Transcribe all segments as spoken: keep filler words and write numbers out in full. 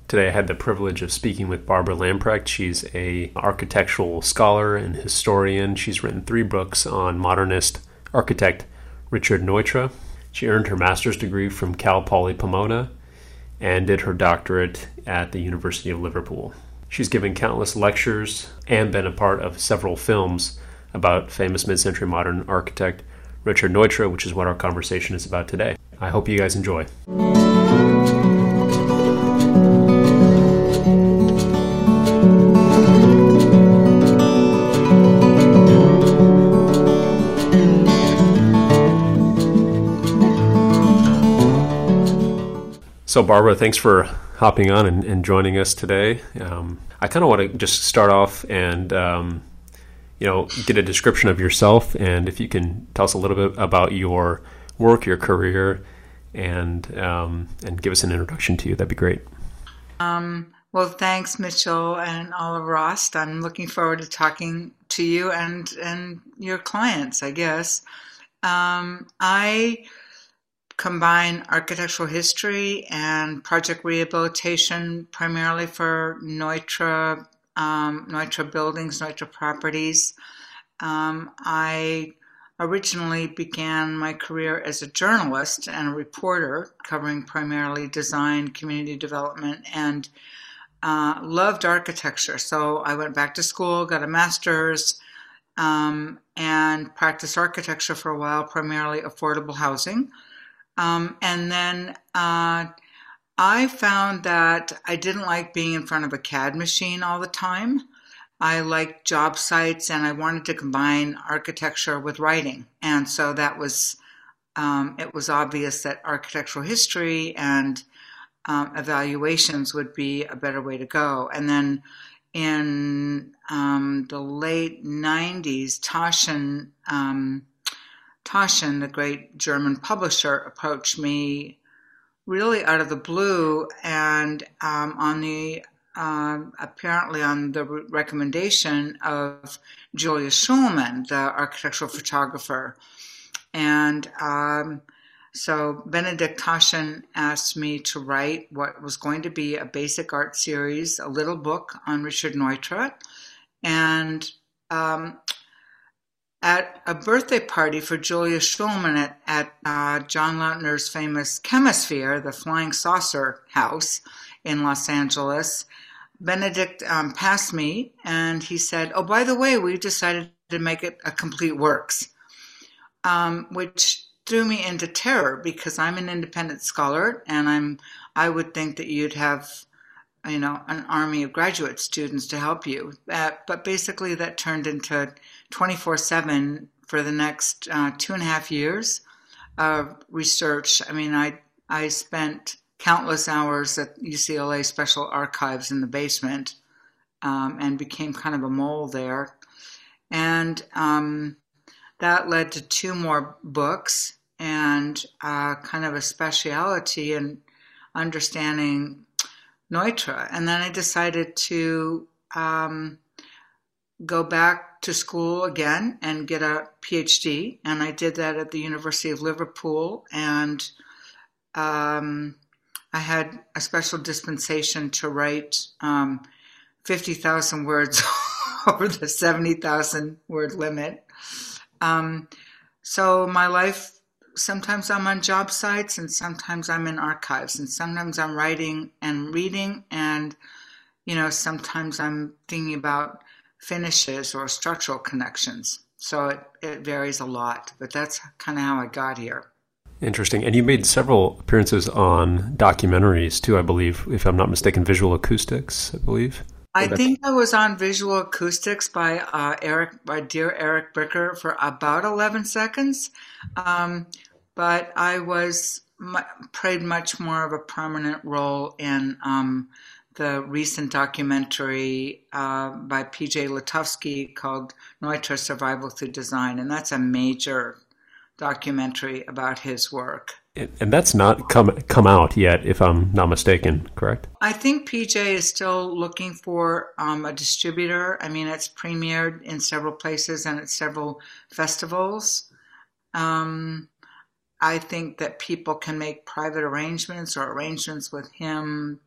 Today I had the privilege of speaking with Barbara Lamprecht. She's a architectural scholar and historian. She's written three books on modernist architect Richard Neutra. She earned her master's degree from Cal Poly Pomona and did her doctorate at the University of Liverpool. She's given countless lectures and been a part of several films about famous mid-century modern architect Richard Neutra, which is what our conversation is about today. I hope you guys enjoy. So Barbara, thanks for hopping on and, and joining us today. Um, I kind of want to just start off and um, you know, get a description of yourself, and if you can tell us a little bit about your work, your career, and um, and give us an introduction to you, that'd be great. Um, well, thanks, Mitchell and Oliver Rost. I'm looking forward to talking to you and and your clients, I guess. Um, I combine architectural history and project rehabilitation primarily for Neutra, um, Neutra buildings, Neutra properties. Um, I originally began my career as a journalist and a reporter covering primarily design, community development, and uh, loved architecture. So I went back to school, got a master's, um, and practiced architecture for a while, primarily affordable housing. Um, and then uh, I found that I didn't like being in front of a C A D machine all the time. I liked job sites, and I wanted to combine architecture with writing. And so that was, um, it was obvious that architectural history and um, evaluations would be a better way to go. And then in um, the late nineties, Taschen, um, Taschen, the great German publisher, approached me really out of the blue, and um, on the uh, apparently on the re- recommendation of Julia Schulman, the architectural photographer. And um, so Benedikt Taschen asked me to write what was going to be a basic art series, a little book on Richard Neutra, and um, at a birthday party for Julia Schulman at, at uh, John Lautner's famous Chemisphere, the Flying Saucer House in Los Angeles, Benedikt um, passed me and he said, "Oh, by the way, we've decided to make it a complete works," um, which threw me into terror because I'm an independent scholar, and I'm I would think that you'd have, you know, an army of graduate students to help you. Uh, but basically that turned into twenty-four seven for the next uh, two and a half years of research. I mean, I I spent countless hours at U C L A Special Archives in the basement um, and became kind of a mole there. And um, that led to two more books and uh, kind of a speciality in understanding Neutra. And then I decided to um, go back to school again and get a PhD. And I did that at the University of Liverpool. And um, I had a special dispensation to write um, fifty thousand words over the seventy thousand word limit. Um, so my life, sometimes I'm on job sites and sometimes I'm in archives and sometimes I'm writing and reading, and, you know, sometimes I'm thinking about finishes or structural connections. So it, it varies a lot, but that's kind of how I got here. Interesting. And you made several appearances on documentaries too, I believe, if I'm not mistaken, Visual Acoustics, I believe. I think I was on Visual Acoustics by uh, Eric, by dear Eric Bricker for about eleven seconds. Um, but I was played much more of a prominent role in um, the recent documentary uh, by P J Lutovsky called Neutra Survival Through Design, and that's a major documentary about his work. And that's not come come out yet, if I'm not mistaken, correct? I think P J is still looking for um, a distributor. I mean, it's premiered in several places and at several festivals. Um, I think that people can make private arrangements or arrangements with him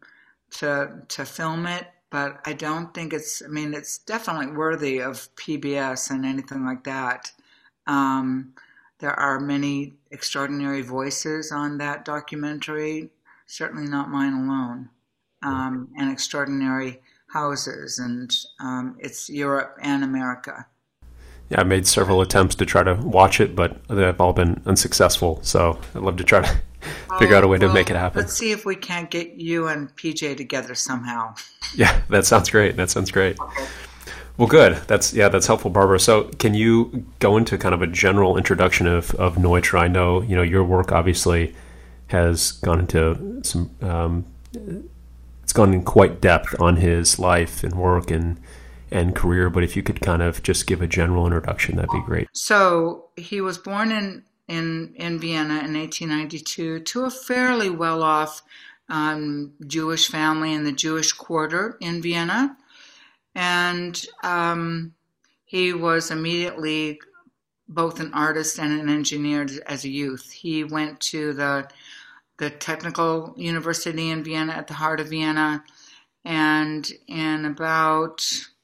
to to film it, but I don't think it's. I mean, it's definitely worthy of P B S and anything like that. Um, there are many extraordinary voices on that documentary. Certainly not mine alone. Um, and extraordinary houses, and um, it's Europe and America. Yeah, I made several attempts to try to watch it, but they've all been unsuccessful. So I'd love to try to figure out a way well, to make it happen. Let's see if we can't get you and P J together somehow. Yeah, that sounds great. That sounds great. Okay. Well, good. That's yeah, that's helpful, Barbara. So, can you go into kind of a general introduction of of Neutra? I know you know your work obviously has gone into some. Um, it's gone in quite depth on his life and work and and career. But if you could kind of just give a general introduction, that'd be great. So he was born in in in Vienna in eighteen ninety-two to a fairly well off um, Jewish family in the Jewish quarter in Vienna. And um, he was immediately both an artist and an engineer as a youth. He went to the the Technical University in Vienna at the heart of Vienna, and in about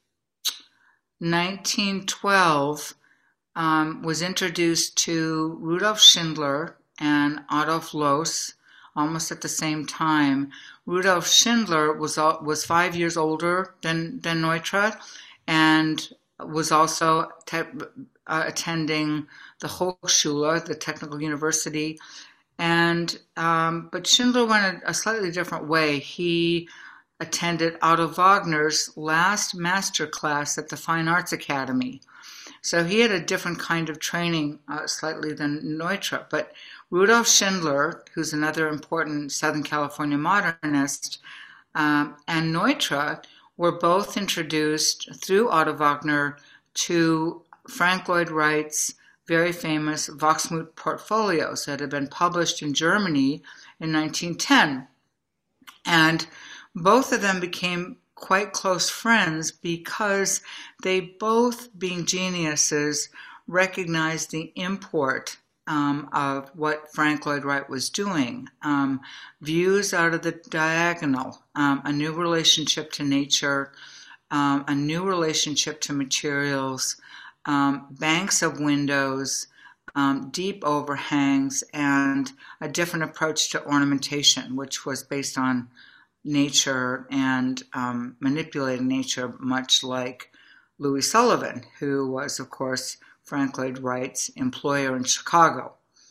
nineteen twelve um, was introduced to Rudolf Schindler and Adolf Loos almost at the same time. Rudolf Schindler was was five years older than, than Neutra and was also te- uh, attending the Hochschule, the Technical University. And um, but Schindler went a, a slightly different way. He attended Otto Wagner's last master class at the Fine Arts Academy. So he had a different kind of training uh, slightly than Neutra. But Rudolf Schindler, who's another important Southern California modernist, um, and Neutra were both introduced through Otto Wagner to Frank Lloyd Wright's very famous Wachsmuth portfolios that had been published in Germany in nineteen ten. And both of them became quite close friends because they both, being geniuses, recognized the import um, of what Frank Lloyd Wright was doing. Um, views out of the diagonal, um, a new relationship to nature, um, a new relationship to materials, um, banks of windows, um, deep overhangs, and a different approach to ornamentation, which was based on nature and um, manipulating nature, much like Louis Sullivan, who was, of course, Frank Lloyd Wright's employer in Chicago.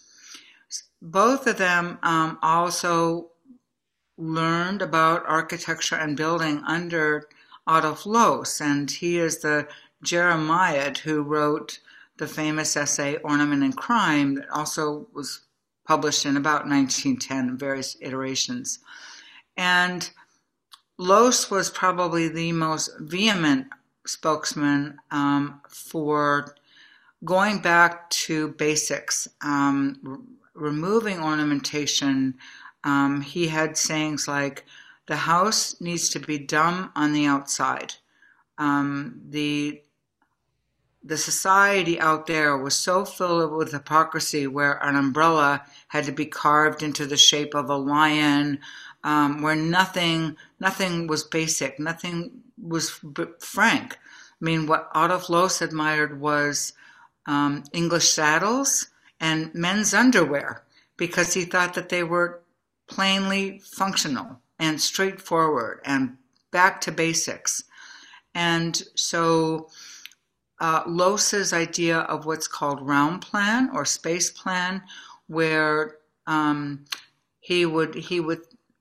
Both of them um, also learned about architecture and building under Adolf Loos, and he is the Jeremiad who wrote the famous essay Ornament and Crime that also was published in about nineteen ten in various iterations. And Loos was probably the most vehement spokesman um, for going back to basics, um, r- removing ornamentation. Um, he had sayings like, the house needs to be dumb on the outside. Um, the The society out there was so filled with hypocrisy where an umbrella had to be carved into the shape of a lion, um, where nothing nothing was basic, nothing was frank. I mean, what Adolf Loos admired was um, English saddles and men's underwear because he thought that they were plainly functional and straightforward and back to basics. And so uh, Loos's idea of what's called round plan or space plan, where um, he would he would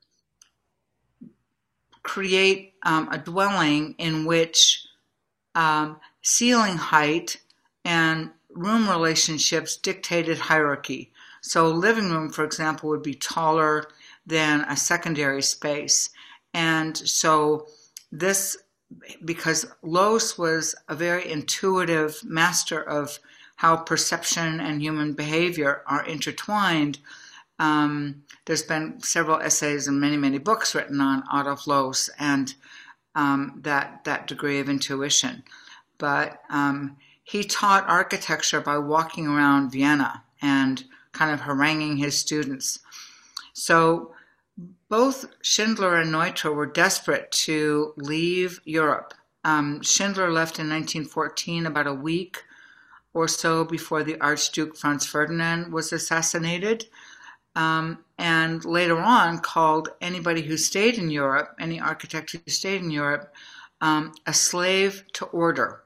create um, a dwelling in which um, ceiling height and room relationships dictated hierarchy. So a living room, for example, would be taller than a secondary space. And so this, because Loos was a very intuitive master of how perception and human behavior are intertwined, um, there's been several essays and many, many books written on Adolf Loos and um, that, that degree of intuition. But um, he taught architecture by walking around Vienna and kind of haranguing his students. So both Schindler and Neutra were desperate to leave Europe. Um, Schindler left in nineteen fourteen, about a week or so before the Archduke Franz Ferdinand was assassinated, um, and later on called anybody who stayed in Europe, any architect who stayed in Europe, um, a slave to order.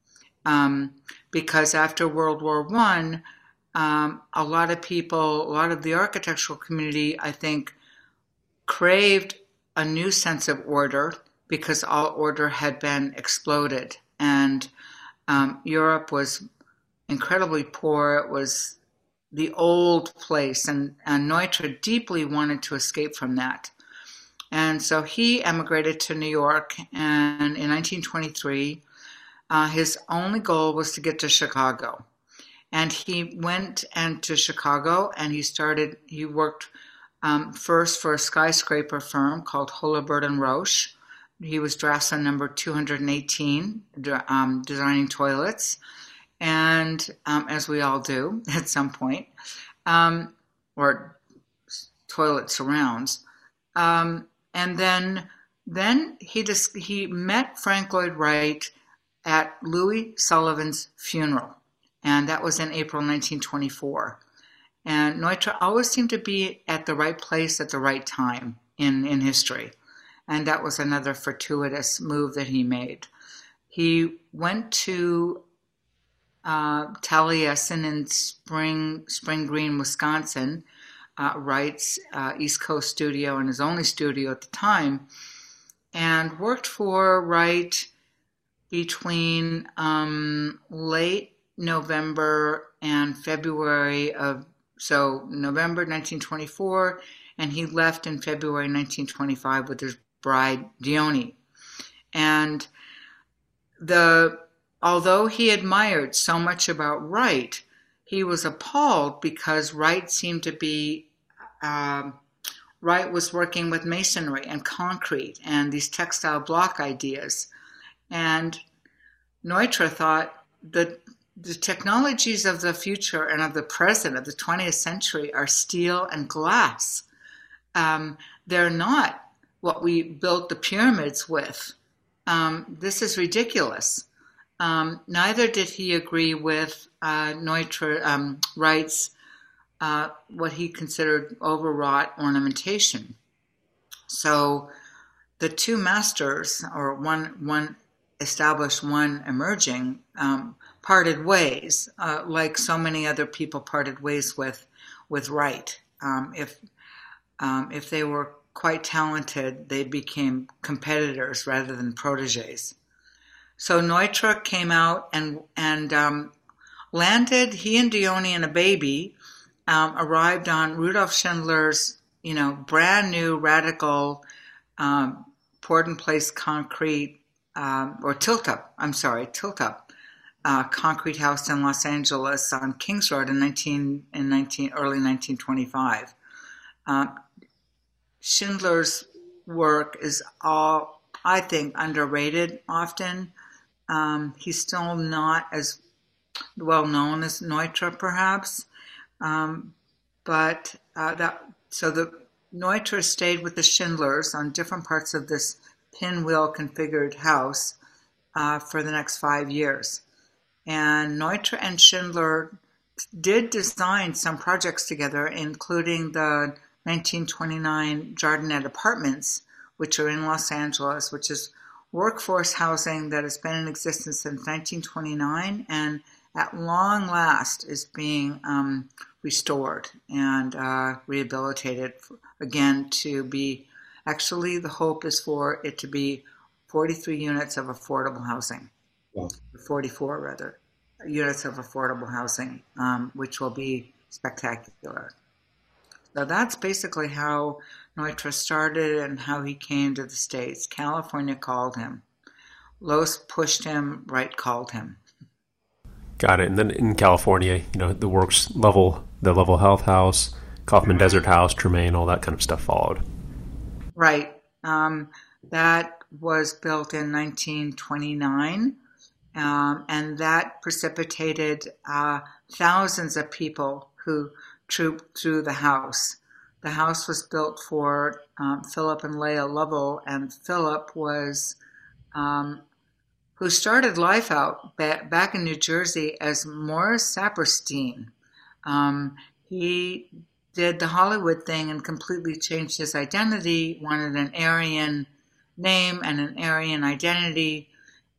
Um, because after World War One, um, a lot of people, a lot of the architectural community, I think, craved a new sense of order because all order had been exploded. And um, Europe was incredibly poor. It was the old place, and, and Neutra deeply wanted to escape from that. And so he emigrated to New York, and in nineteen twenty-three, uh, his only goal was to get to Chicago. And he went and to Chicago, and he started, he worked um, first for a skyscraper firm called Holabird and Roche. He was draftsman number two hundred eighteen, um, designing toilets, and um, as we all do at some point, um, or toilet surrounds. Um, and then, then he just, he met Frank Lloyd Wright at Louis Sullivan's funeral, and that was in April nineteen twenty-four. And Neutra always seemed to be at the right place at the right time in, in history. And that was another fortuitous move that he made. He went to uh, Taliesin in Spring, Spring Green, Wisconsin, uh, Wright's uh, East Coast studio and his only studio at the time, and worked for Wright between um, late November and February of, so November nineteen twenty-four, and he left in February nineteen twenty-five with his bride, Dione. And the although he admired so much about Wright, he was appalled because Wright seemed to be, um, Wright was working with masonry and concrete and these textile block ideas. And Neutra thought that the technologies of the future and of the present, of the twentieth century, are steel and glass. Um, they're not what we built the pyramids with. Um, this is ridiculous. Um, neither did he agree with uh, Neutra, um, Wright's, uh, what he considered overwrought ornamentation. So the two masters, or one one established, one emerging, um, parted ways, uh, like so many other people parted ways with with Wright. Um, if um, if they were quite talented, they became competitors rather than proteges. So Neutra came out and and um, landed. He and Dione and a baby um, arrived on Rudolf Schindler's, you know, brand new radical um, poured in place concrete um, or tilt up. I'm sorry, tilt up uh, concrete house in Los Angeles on Kings Road in nineteen in nineteen early nineteen twenty-five. Uh, Schindler's work is all, I think, underrated often. Um, he's still not as well known as Neutra, perhaps, um, but uh, that so the Neutra stayed with the Schindlers on different parts of this pinwheel configured house uh, for the next five years. And Neutra and Schindler did design some projects together, including the nineteen twenty-nine Jardinet Apartments, which are in Los Angeles, which is workforce housing that has been in existence since nineteen twenty-nine and at long last is being um, restored and uh, rehabilitated again to be, actually the hope is for it to be forty-three units of affordable housing. Wow. forty-four rather, units of affordable housing, um, which will be spectacular. So that's basically how Neutra started and how he came to the States. California called him. Loos pushed him, Wright called him. Got it. And then in California, you know, the works level, the Level Health House, Kaufman Desert House, Tremaine, all that kind of stuff followed. Right. Um, that was built in nineteen twenty-nine, um, and that precipitated uh, thousands of people who trooped through the house. The house was built for um, Philip and Leah Lovell, and Philip was um, who started life out back, back in New Jersey as Morris Saperstein. Um, he did the Hollywood thing and completely changed his identity, wanted an Aryan name and an Aryan identity,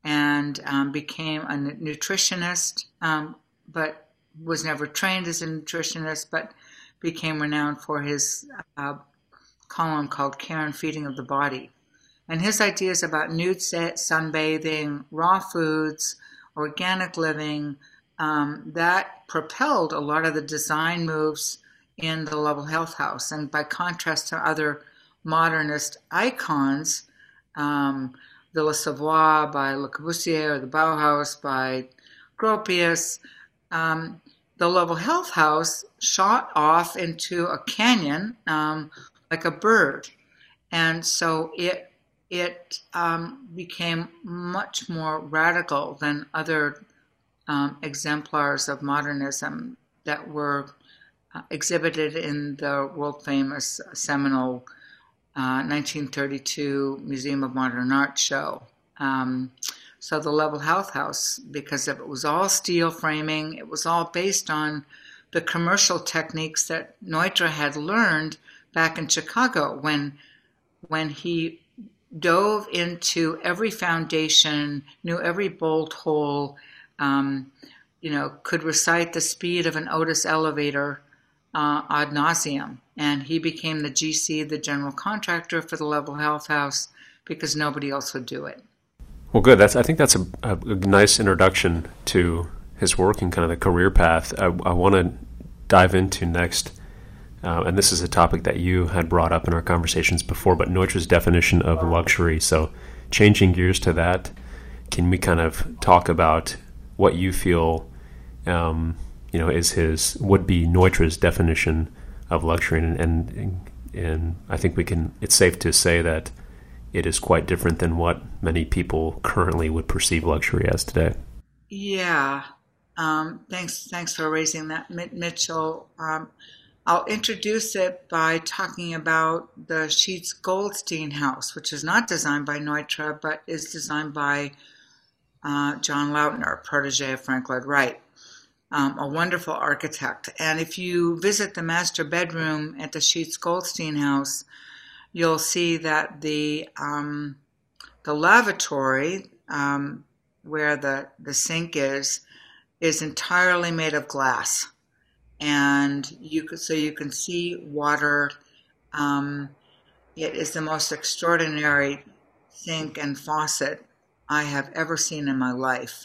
and um, became a nutritionist, um, but was never trained as a nutritionist, but became renowned for his uh, column called Care and Feeding of the Body. And his ideas about nude sunbathing, raw foods, organic living, um, that propelled a lot of the design moves in the Lovell Health House. And by contrast to other modernist icons, um, Villa Savoye by Le Corbusier or the Bauhaus by Gropius, um, the Lovell Health House shot off into a canyon um, like a bird. And so it it um, became much more radical than other um, exemplars of modernism that were uh, exhibited in the world-famous seminal uh, nineteen thirty-two Museum of Modern Art show. Um, so the Lovell Health House, because it was all steel framing, it was all based on the commercial techniques that Neutra had learned back in Chicago when when he dove into every foundation, knew every bolt hole, um, you know, could recite the speed of an Otis elevator uh, ad nauseum. And he became the G C, the general contractor for the Lovell Health House, because nobody else would do it. Well, good. That's I think that's a, a, a nice introduction to his work and kind of the career path. I, I want to dive into next, uh, and this is a topic that you had brought up in our conversations before, but Neutra's definition of luxury. So changing gears to that, can we kind of talk about what you feel, um, you know, is his, would be Neutra's definition of luxury? And, and, and I think we can, it's safe to say that it is quite different than what many people currently would perceive luxury as today. Yeah. Um, thanks, thanks for raising that, Mitchell. Um, I'll introduce it by talking about the Sheets Goldstein house, which is not designed by Neutra, but is designed by uh, John Lautner, protege of Frank Lloyd Wright, um, a wonderful architect. And if you visit the master bedroom at the Sheets Goldstein house, you'll see that the um, the lavatory, um, where the, the sink is, is entirely made of glass, and you could, so you can see water. Um, it is the most extraordinary sink and faucet I have ever seen in my life.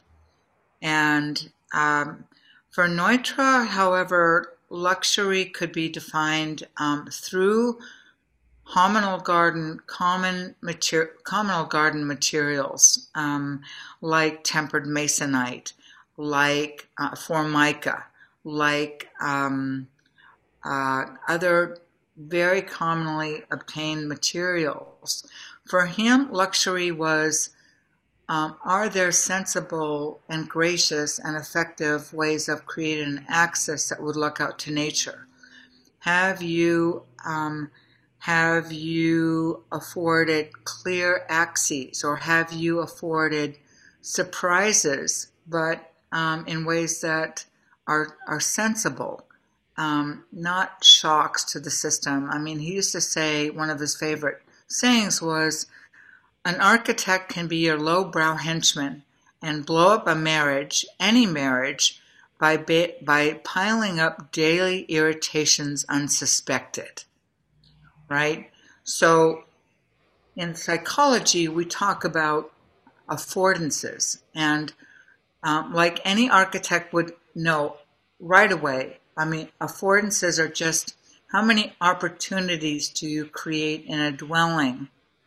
And um, for Neutra, however, luxury could be defined um, through communal garden, common mater, communal garden materials um, like tempered masonite, like uh, formica, like um, uh, other very commonly obtained materials. For him, luxury was, um, are there sensible and gracious and effective ways of creating an axis that would look out to nature? Have you um, have you afforded clear axes, or have you afforded surprises, but um, in ways that are are sensible, um, not shocks to the system? I mean, he used to say, one of his favorite sayings was, an architect can be your lowbrow henchman and blow up a marriage, any marriage, by ba- by piling up daily irritations unsuspected. Right? So in psychology, we talk about affordances. And um, like any architect would know right away, I mean, affordances are just how many opportunities do you create in a dwelling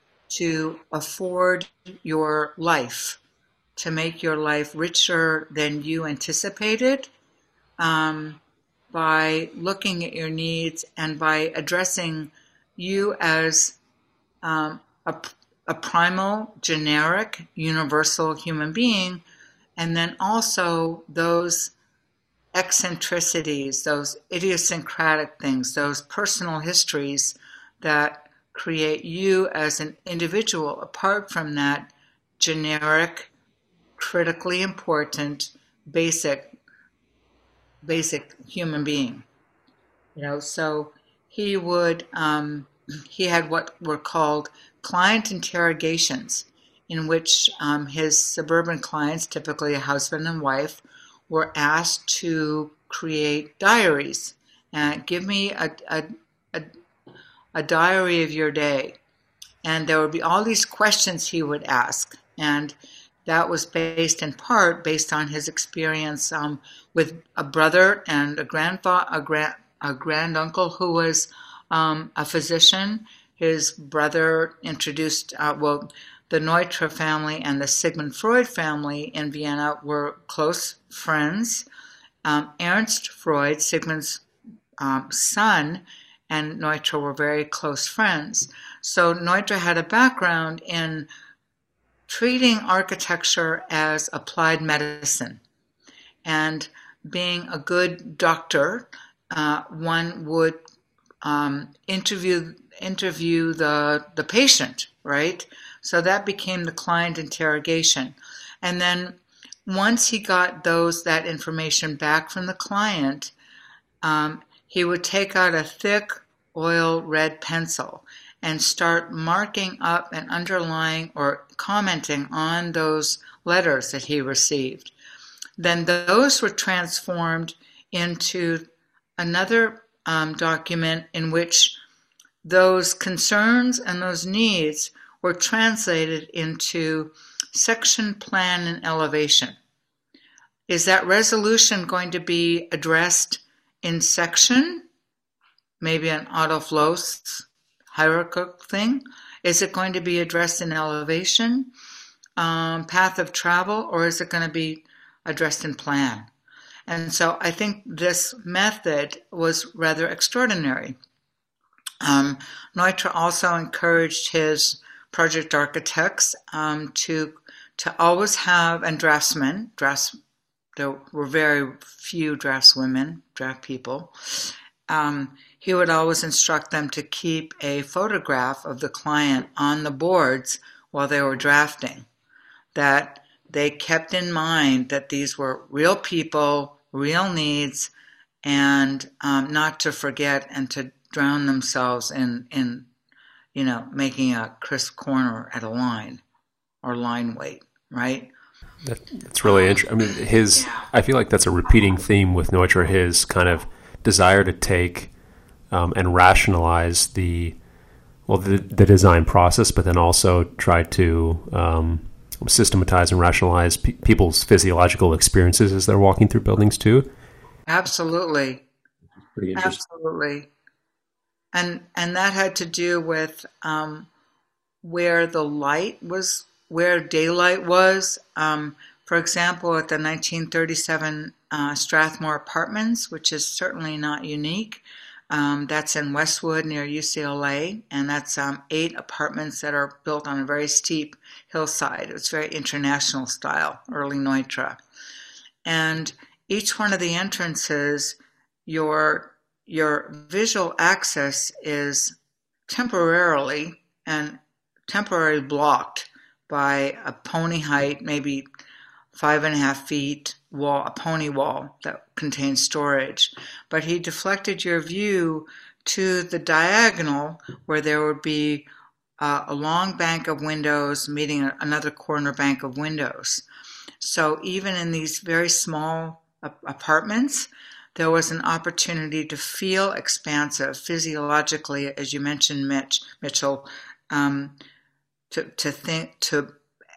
to afford your life, to make your life richer than you anticipated, um, by looking at your needs and by addressing you as um, a, a primal, generic, universal human being, and then also those eccentricities, those idiosyncratic things, those personal histories that create you as an individual, apart from that generic, critically important, basic, basic human being. You know, so he would, um, he had what were called client interrogations, in which um, his suburban clients, typically a husband and wife, were asked to create diaries. Uh, give me a, a, a, a diary of your day. And there would be all these questions he would ask. And that was based in part based on his experience um, with a brother and a grandfather, a, grand, a granduncle who was um, a physician. His brother introduced, uh, well, the Neutra family and the Sigmund Freud family in Vienna were close friends. Um, Ernst Freud, Sigmund's um, son, and Neutra were very close friends. So Neutra had a background in treating architecture as applied medicine. And being a good doctor, uh, one would um, interview interview the, the patient, right? So that became the client interrogation. And then once he got those that information back from the client, um, he would take out a thick oil red pencil and start marking up and underlying or commenting on those letters that he received. Then those were transformed into another um, document in which those concerns and those needs were translated into section, plan, and elevation. Is that resolution going to be addressed in section? Maybe an Otto Floss hierarchical thing? Is it going to be addressed in elevation, um, path of travel, or is it going to be addressed in plan? And so I think this method was rather extraordinary. Um, Neutra also encouraged his project architects um, to to always have, and draftsmen, drafts, there were very few draftswomen, draft people, um, he would always instruct them to keep a photograph of the client on the boards while they were drafting, that they kept in mind that these were real people, real needs, and um, not to forget and to drown themselves in, in, you know, making a crisp corner at a line or line weight, right? That, that's really interesting. I mean, his, yeah. I feel like that's a repeating theme with Neutra, his kind of desire to take um, and rationalize the, well, the, the design process, but then also try to um, systematize and rationalize pe- people's physiological experiences as they're walking through buildings too. Absolutely. Pretty interesting. Absolutely. And and that had to do with um, where the light was, where daylight was. Um, for example, at the nineteen thirty-seven uh, Strathmore Apartments, which is certainly not unique. Um, that's in Westwood near U C L A, and that's um, eight apartments that are built on a very steep hillside. It's very international style, early Neutra. And each one of the entrances, your your visual access is temporarily and temporarily blocked by a pony height, maybe five and a half feet wall, a pony wall that contains storage. But he deflected your view to the diagonal where there would be uh, a long bank of windows meeting another corner bank of windows. So even in these very small apartments, there was an opportunity to feel expansive physiologically, as you mentioned, Mitch, Mitchell, um, to to think to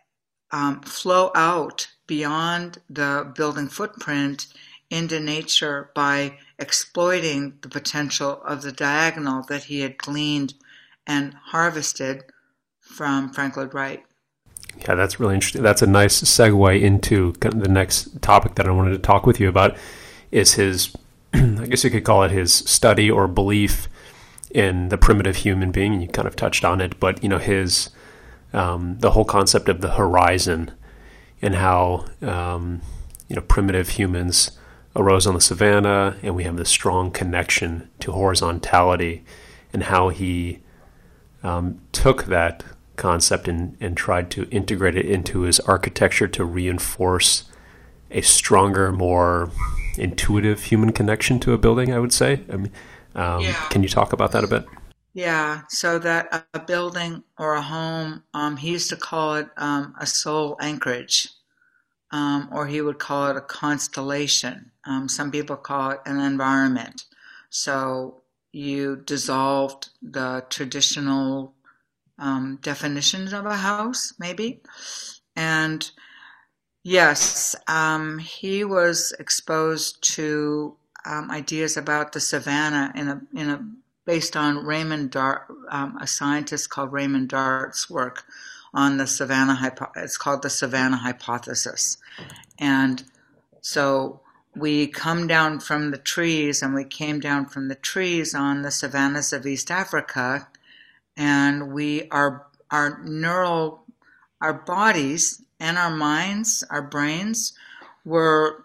um, flow out beyond the building footprint into nature by exploiting the potential of the diagonal that he had gleaned and harvested from Frank Lloyd Wright. Yeah, that's really interesting. That's a nice segue into kind of the next topic that I wanted to talk with you about. Is his, I guess you could call it his study or belief in the primitive human being, and you kind of touched on it, but, you know, his, um, the whole concept of the horizon and how, um, you know, primitive humans arose on the savannah, and we have this strong connection to horizontality and how he um, took that concept and, and tried to integrate it into his architecture to reinforce a stronger, more intuitive human connection to a building, I would say. I mean, um, yeah. Can you talk about that a bit? Yeah, so that a building or a home, um, he used to call it um, a soul anchorage, um, or he would call it a constellation. Um, some people call it an environment. So you dissolved the traditional um, definitions of a house, maybe. And yes, um, he was exposed to um, ideas about the savannah in a in a based on Raymond Dart, um, a scientist called Raymond Dart's work on the savannah. Hypo- it's called the savannah hypothesis, and so we come down from the trees, and we came down from the trees on the savannas of East Africa, and we are our neural, our bodies and our minds, our brains, were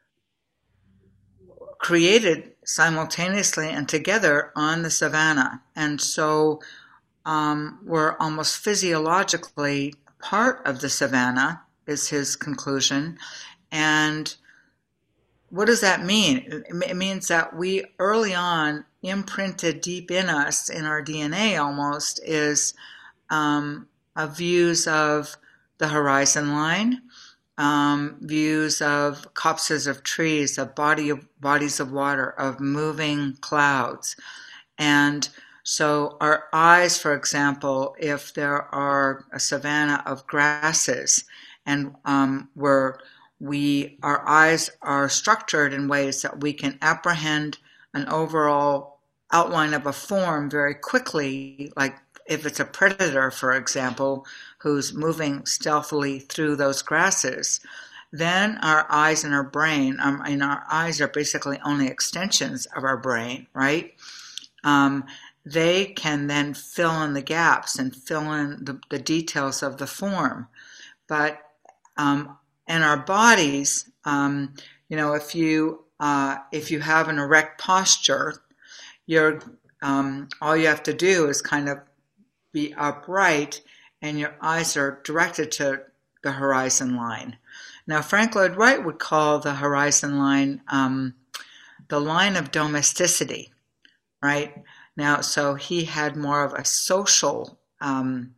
created simultaneously and together on the savannah. And so um, we're almost physiologically part of the savannah, is his conclusion. And what does that mean? It means that we early on imprinted deep in us, in our D N A almost, is um, a views of the horizon line, um, views of copses of trees, of body of bodies of water, of moving clouds. And so our eyes, for example, if there are a savanna of grasses, and um, where we our eyes are structured in ways that we can apprehend an overall outline of a form very quickly, like if it's a predator, for example, who's moving stealthily through those grasses, then our eyes and our brain, um, and our eyes are basically only extensions of our brain, right? Um, they can then fill in the gaps and fill in the, the details of the form. But um, in our bodies, um, you know, if you uh, if you have an erect posture, you're um, all you have to do is kind of be upright, and your eyes are directed to the horizon line. Now, Frank Lloyd Wright would call the horizon line um, the line of domesticity, right? Now, so he had more of a social um,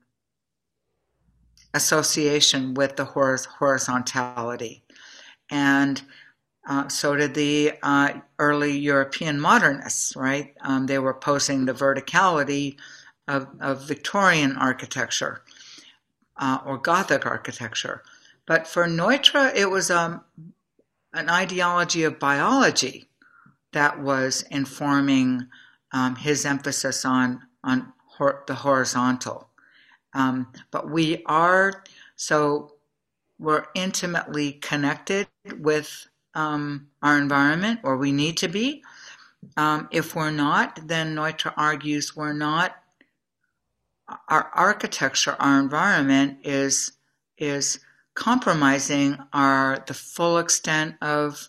association with the hor- horizontality. And uh, so did the uh, early European modernists, right? Um, they were opposing the verticality of, of Victorian architecture uh, or Gothic architecture. But for Neutra, it was um, an ideology of biology that was informing um, his emphasis on, on hor- the horizontal. Um, but we are, so we're intimately connected with um, our environment, or we need to be. Um, if we're not, then Neutra argues we're not, our architecture, our environment is is compromising our the full extent of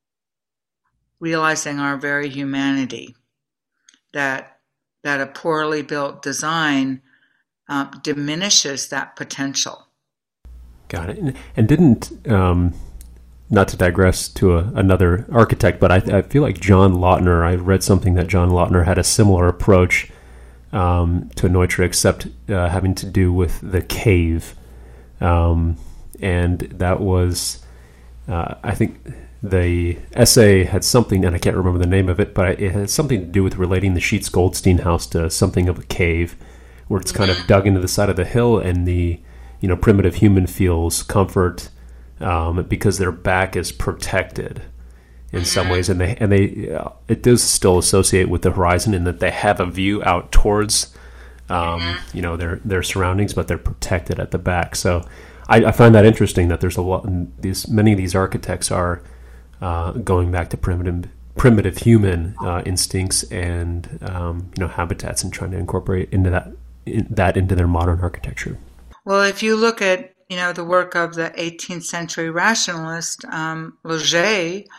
realizing our very humanity. That that a poorly built design uh, diminishes that potential. Got it. And, and didn't um, not to digress to a, another architect, but I, I feel like John Lautner. I read something that John Lautner had a similar approach um, to Neutra, except uh, having to do with the cave. Um, and that was, uh, I think the essay had something, and I can't remember the name of it, but it had something to do with relating the Sheets Goldstein house to something of a cave, where it's kind of dug into the side of the hill, and the, you know, primitive human feels comfort um, because their back is protected in some ways, and they and they uh, it does still associate with the horizon in that they have a view out towards um, you know, their their surroundings, but they're protected at the back. So I, I find that interesting that there's a lot. These many of these architects are uh, going back to primitive primitive human uh, instincts and um, you know, habitats, and trying to incorporate into that in, that into their modern architecture. Well, if you look at, you know, the work of the eighteenth century rationalist um, Leger,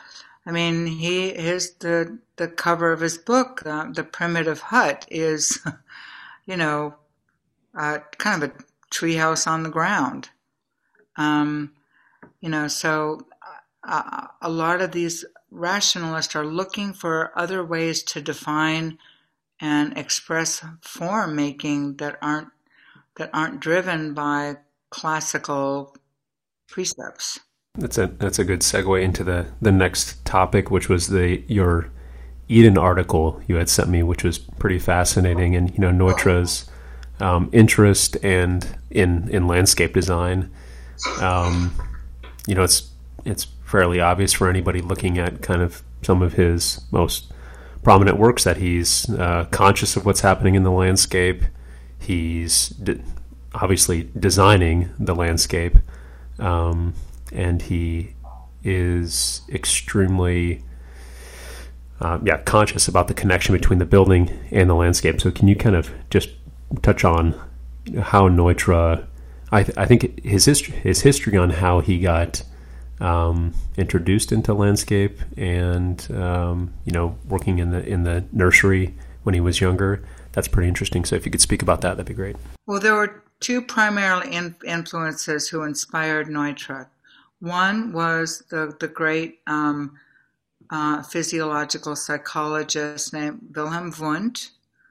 I mean, he his the the cover of his book, uh, The Primitive Hut, is, you know, uh, kind of a treehouse on the ground. Um, you know, so uh, a lot of these rationalists are looking for other ways to define and express form making that aren't that aren't driven by classical precepts. That's a that's a good segue into the, the next topic, which was the your Eden article you had sent me, which was pretty fascinating, and you know Neutra's um, interest and in in landscape design. Um, you know, it's it's fairly obvious for anybody looking at kind of some of his most prominent works that he's uh, conscious of what's happening in the landscape. He's de- obviously designing the landscape. Um, and he is extremely uh, yeah conscious about the connection between the building and the landscape. So can you kind of just touch on how Neutra, I, th- I think his history, his history on how he got um, introduced into landscape and um, you know working in the in the nursery when he was younger. That's pretty interesting. So if you could speak about that, that'd be great. Well, there were two primary in- influences who inspired Neutra. One was the, the great um, uh, physiological psychologist named Wilhelm Wundt,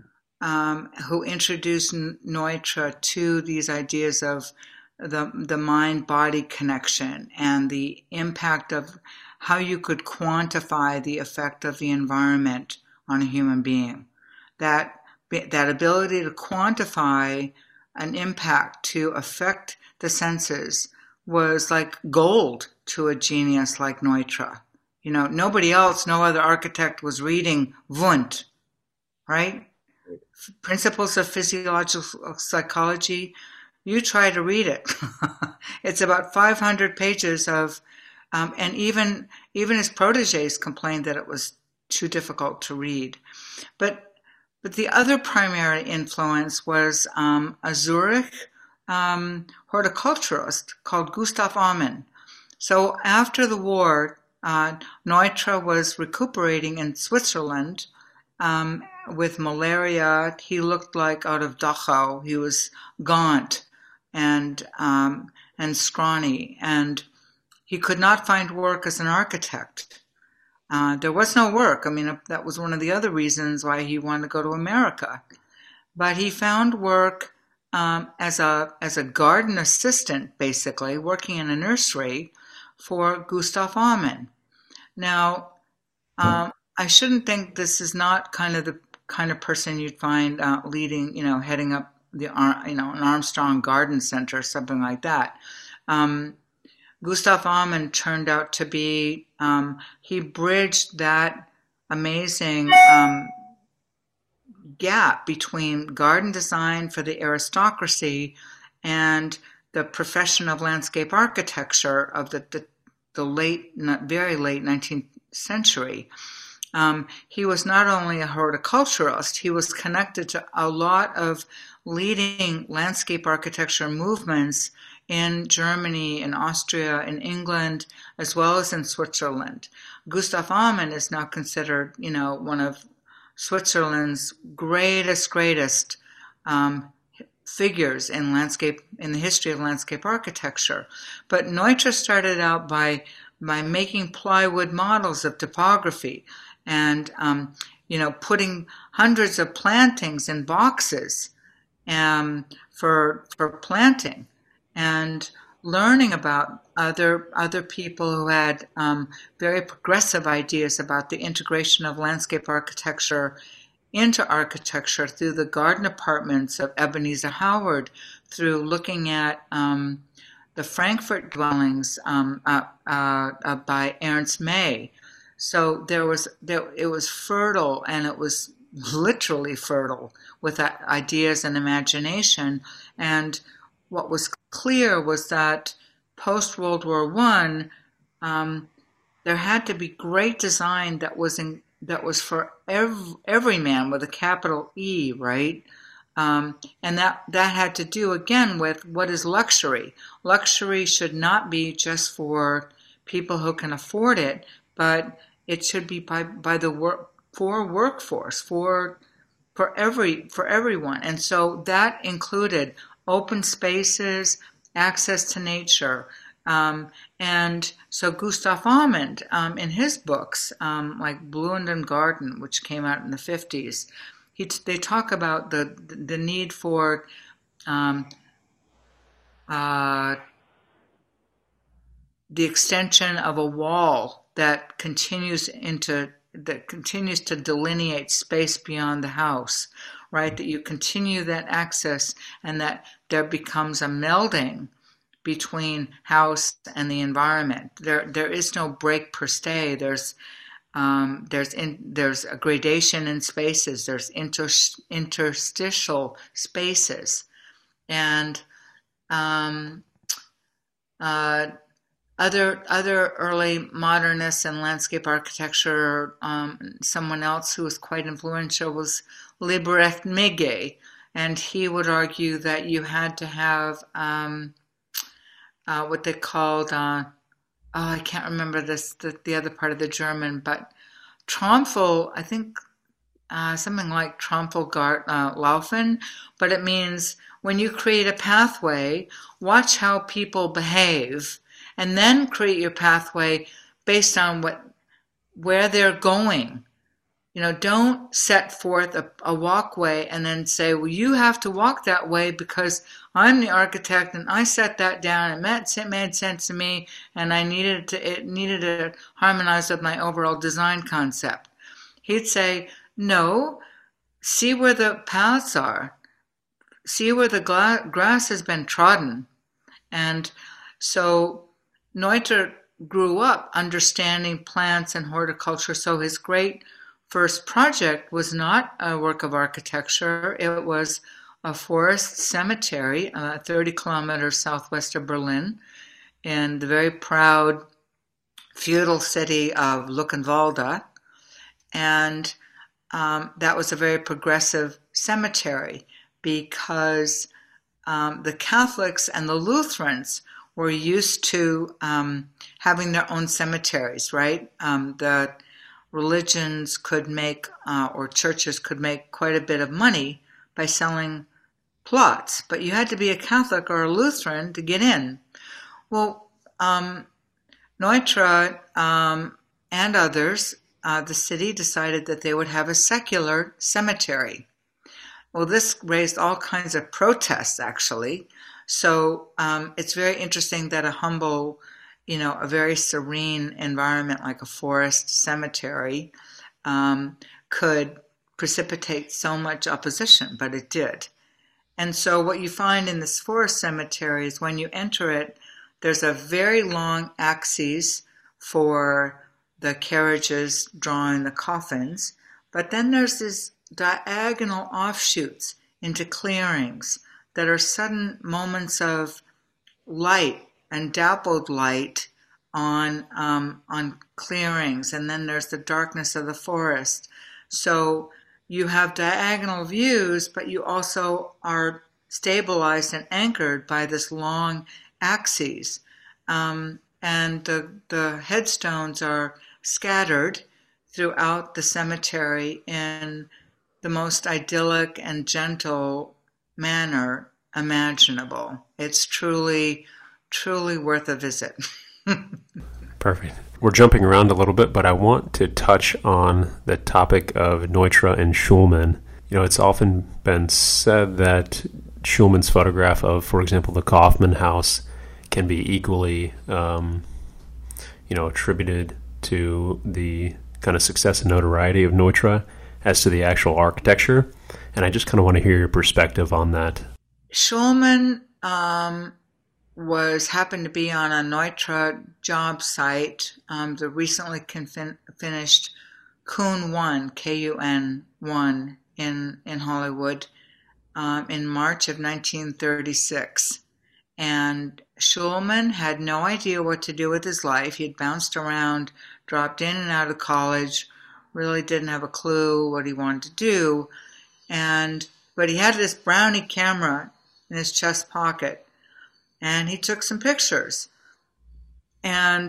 um, who introduced Neutra to these ideas of the, the mind-body connection and the impact of how you could quantify the effect of the environment on a human being. That, that ability to quantify an impact to affect the senses was like gold to a genius like Neutra. You know, nobody else, no other architect was reading Wundt, right? Principles of Physiological Psychology, you try to read it. It's about five hundred pages of, um, and even even his proteges complained that it was too difficult to read. But but the other primary influence was um, a Zurich Um, horticulturist called Gustav Amann. So after the war, uh, Neutra was recuperating in Switzerland um, with malaria. He looked like out of Dachau. He was gaunt and um, and scrawny, and he could not find work as an architect. Uh, there was no work. I mean, that was one of the other reasons why he wanted to go to America. But he found work Um, as a as a garden assistant, basically, working in a nursery for Gustav Amann. Now, um, I shouldn't think this is not kind of the kind of person you'd find uh, leading, you know, heading up the, you know, an Armstrong Garden Center or something like that. Um, Gustav Amann turned out to be, um, he bridged that amazing um, gap between garden design for the aristocracy and the profession of landscape architecture of the, the, the late, very late nineteenth century. Um, he was not only a horticulturist, he was connected to a lot of leading landscape architecture movements in Germany, in Austria, in England, as well as in Switzerland. Gustav Amann is now considered, you know, one of Switzerland's greatest, greatest um, figures in landscape, in the history of landscape architecture. But Neutra started out by by making plywood models of topography, and um, you know, putting hundreds of plantings in boxes um, for for planting, and learning about other other people who had um, very progressive ideas about the integration of landscape architecture into architecture through the garden apartments of Ebenezer Howard, through looking at um, the Frankfurt dwellings um, uh, uh, uh, by Ernst May. So there was there, it was fertile, and it was literally fertile with ideas and imagination. And what was clear was that post-World War One, um, there had to be great design that was in, that was for every, every man with a capital E, right? Um, and that, that had to do, again, with what is luxury. Luxury should not be just for people who can afford it, but it should be by, by the work for workforce, for for every for everyone. And so that included open spaces, access to nature. Um, and so Gustav Amond, um, in his books, um, like Blühenden Garten, which came out in the fifties, he, they talk about the, the need for um, uh, the extension of a wall that continues into that continues to delineate space beyond the house, right? That you continue that access and that there becomes a melding between house and the environment. There, there is no break per se. There's, um, there's, in, there's a gradation in spaces. There's inter, interstitial spaces, and um, uh, other other early modernists and landscape architecture. Um, someone else who was quite influential was Liebrecht Mege, and he would argue that you had to have um, Uh, what they called, uh, oh, I can't remember this, the, the other part of the German, but Trampel, I think uh, something like Trampelgart uh, Laufen, but it means when you create a pathway, watch how people behave, and then create your pathway based on what where they're going. You know, don't set forth a, a walkway and then say, well, you have to walk that way because I'm the architect and I set that down and it made sense to me and I needed to, it needed to harmonize with my overall design concept. He'd say, no, see where the paths are. See where the gla- grass has been trodden. And so Noether grew up understanding plants and horticulture, so his great first project was not a work of architecture. It was a forest cemetery, uh, thirty kilometers southwest of Berlin, in the very proud feudal city of Luckenwalde. And um, that was a very progressive cemetery because um, the Catholics and the Lutherans were used to um, having their own cemeteries, right? Um, the religions could make, uh, or churches could make quite a bit of money by selling plots, but you had to be a Catholic or a Lutheran to get in. Well, um, Noether um, and others, uh, the city decided that they would have a secular cemetery. Well, this raised all kinds of protests, actually. So um, it's very interesting that a humble you know, a very serene environment like a forest cemetery um, could precipitate so much opposition, but it did. And so what you find in this forest cemetery is when you enter it, there's a very long axis for the carriages drawing the coffins, but then there's these diagonal offshoots into clearings that are sudden moments of light and dappled light on um, on clearings, and then there's the darkness of the forest. So you have diagonal views, but you also are stabilized and anchored by this long axis. Um, and the, the headstones are scattered throughout the cemetery in the most idyllic and gentle manner imaginable. It's truly truly worth a visit. Perfect. We're jumping around a little bit, but I want to touch on the topic of Neutra and Schulman. You know, it's often been said that Schulman's photograph of, for example, the Kaufmann House can be equally, um, you know, attributed to the kind of success and notoriety of Neutra as to the actual architecture. And I just kind of want to hear your perspective on that. Schulman, um, was happened to be on a Neutra job site, um, the recently confin- finished Kun one, K U N one in in Hollywood, um, in March of nineteen thirty-six. And Schulman had no idea what to do with his life. He had bounced around, dropped in and out of college, really didn't have a clue what he wanted to do. And but he had this Brownie camera in his chest pocket, and he took some pictures. And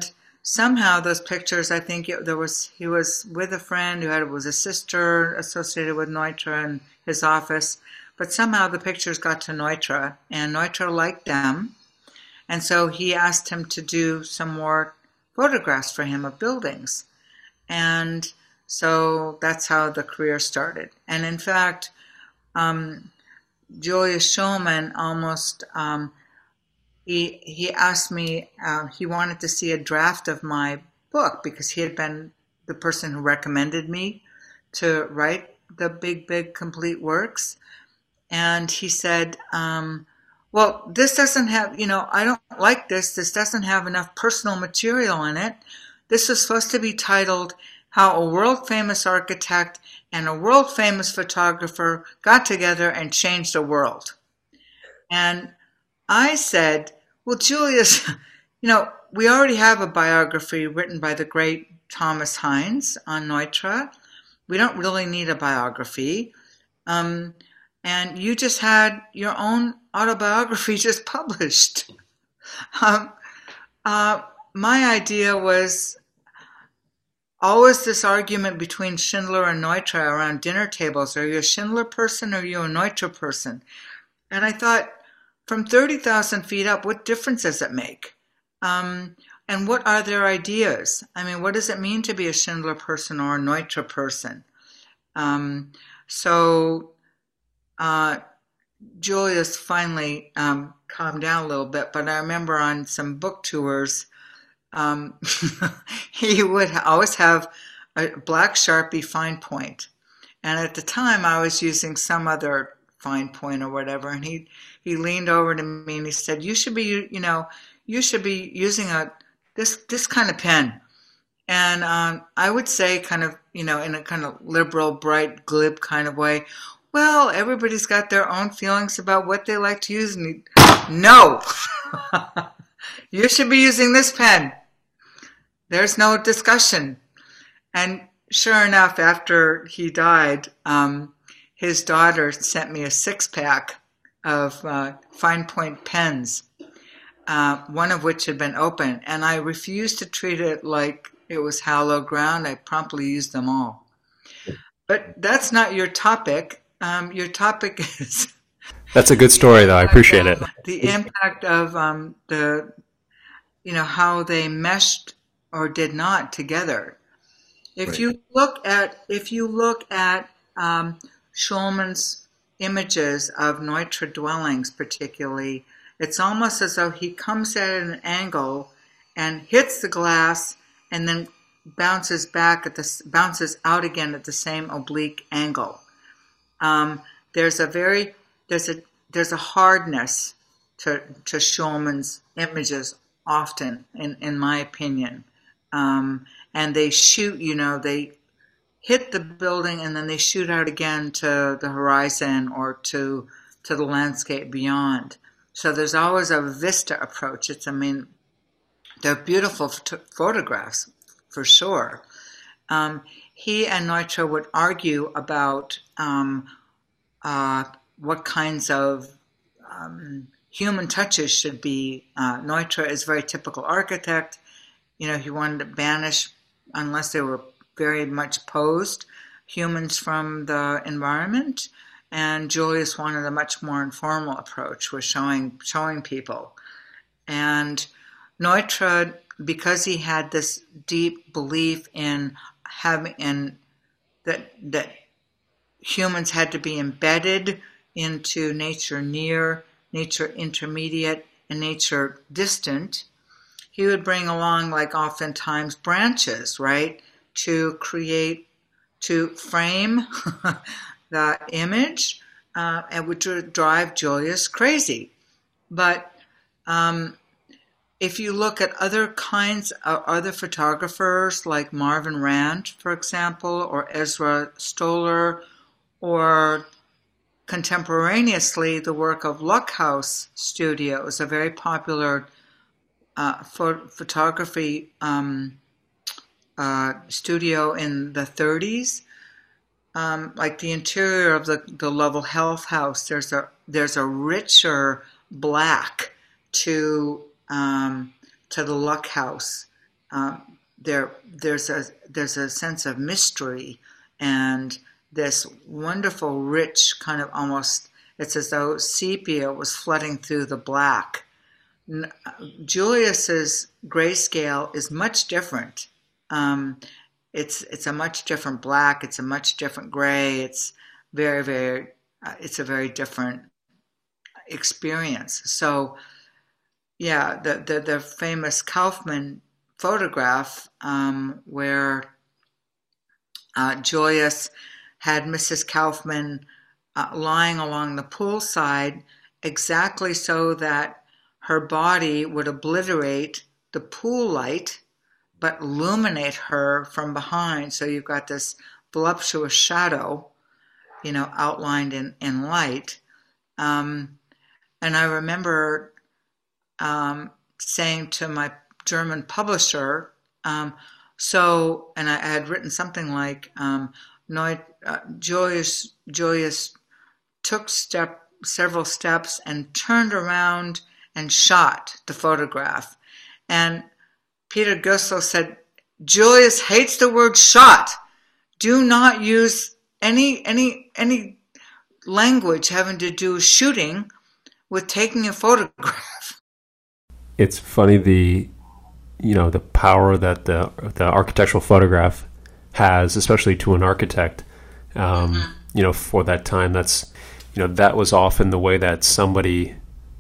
somehow those pictures, I think it, there was he was with a friend who had was a sister associated with Neutra in his office, but somehow the pictures got to Neutra, and Neutra liked them, and so he asked him to do some more photographs for him of buildings, and so that's how the career started. And in fact, um, Julius Shulman almost. Um, He he asked me, uh, he wanted to see a draft of my book because he had been the person who recommended me to write the big, big complete works. And he said, um, well, this doesn't have, you know, I don't like this. This doesn't have enough personal material in it. This is supposed to be titled How a World Famous Architect and a World Famous Photographer Got Together and Changed the World. And I said, well, Julius, you know, we already have a biography written by the great Thomas Hines on Neutra. We don't really need a biography. Um, and you just had your own autobiography just published. Um, uh, my idea was always this argument between Schindler and Neutra around dinner tables. Are you a Schindler person or are you a Neutra person? And I thought, from thirty thousand feet up, what difference does it make? Um, and what are their ideas? I mean, what does it mean to be a Schindler person or a Neutra person? Um, so uh, Julius finally um, calmed down a little bit, but I remember on some book tours, um, he would always have a black Sharpie fine point. And at the time, I was using some other fine point or whatever, and he he leaned over to me and he said, you should be, you know, you should be using a this this kind of pen. And um, I would say kind of, you know, in a kind of liberal, bright, glib kind of way, well, everybody's got their own feelings about what they like to use. And he, no, you should be using this pen. There's no discussion. And sure enough, after he died, um, his daughter sent me a six-pack of uh, fine point pens, uh, one of which had been open, and I refused to treat it like it was hallowed ground. I promptly used them all. But that's not your topic. Um, your topic is... That's a good story, though. I appreciate it. The impact of um, the, you know, how they meshed or did not together. If Right. you look at, if you look at um, Shulman's images of Neutra dwellings particularly, it's almost as though he comes at an angle and hits the glass and then bounces back at the bounces out again at the same oblique angle. Um, there's a very there's a there's a hardness to to Shulman's images often, in in my opinion, um, and they shoot. You know, they hit the building and then they shoot out again to the horizon or to to the landscape beyond. So there's always a vista approach. It's, I mean, they're beautiful ph- photographs for sure. Um, he and Neutra would argue about um, uh, what kinds of um, human touches should be. Uh, Neutra is a very typical architect. You know, he wanted to banish, unless they were very much posed, humans from the environment, and Julius wanted a much more informal approach with showing showing people. And Neutra, because he had this deep belief in having in that that humans had to be embedded into nature near, nature intermediate, and nature distant, he would bring along, like oftentimes, branches, right, to create, to frame the image, uh, and would drive Julius crazy. But um, if you look at other kinds of other photographers, like Marvin Rand, for example, or Ezra Stoller, or contemporaneously the work of Luckhouse Studios, a very popular uh, pho- photography um, uh, studio in the thirties, um, like the interior of the, the Lovell Health House, there's a there's a richer black to um, to the Luckhouse um, there there's a there's a sense of mystery and this wonderful, rich kind of almost. It's as though sepia was flooding through the black. Julius's grayscale is much different. Um, it's it's a much different black. It's a much different gray. It's very very. Uh, it's a very different experience. So, yeah, the the, the famous Kaufman photograph um, where uh, Julius had Missus Kaufman uh, lying along the poolside, exactly so that her body would obliterate the pool light, but illuminate her from behind. So you've got this voluptuous shadow, you know, outlined in, in light. Um, and I remember um, saying to my German publisher, um, so, and I had written something like, um, Neu- uh, Julius, Julius took step several steps and turned around and shot the photograph. And Peter Gussel said, Julius hates the word shot. Do not use any any any language having to do with shooting with taking a photograph. It's funny the you know the power that the the architectural photograph has, especially to an architect. Um, mm-hmm. You know, for that time, that's you know that was often the way that somebody,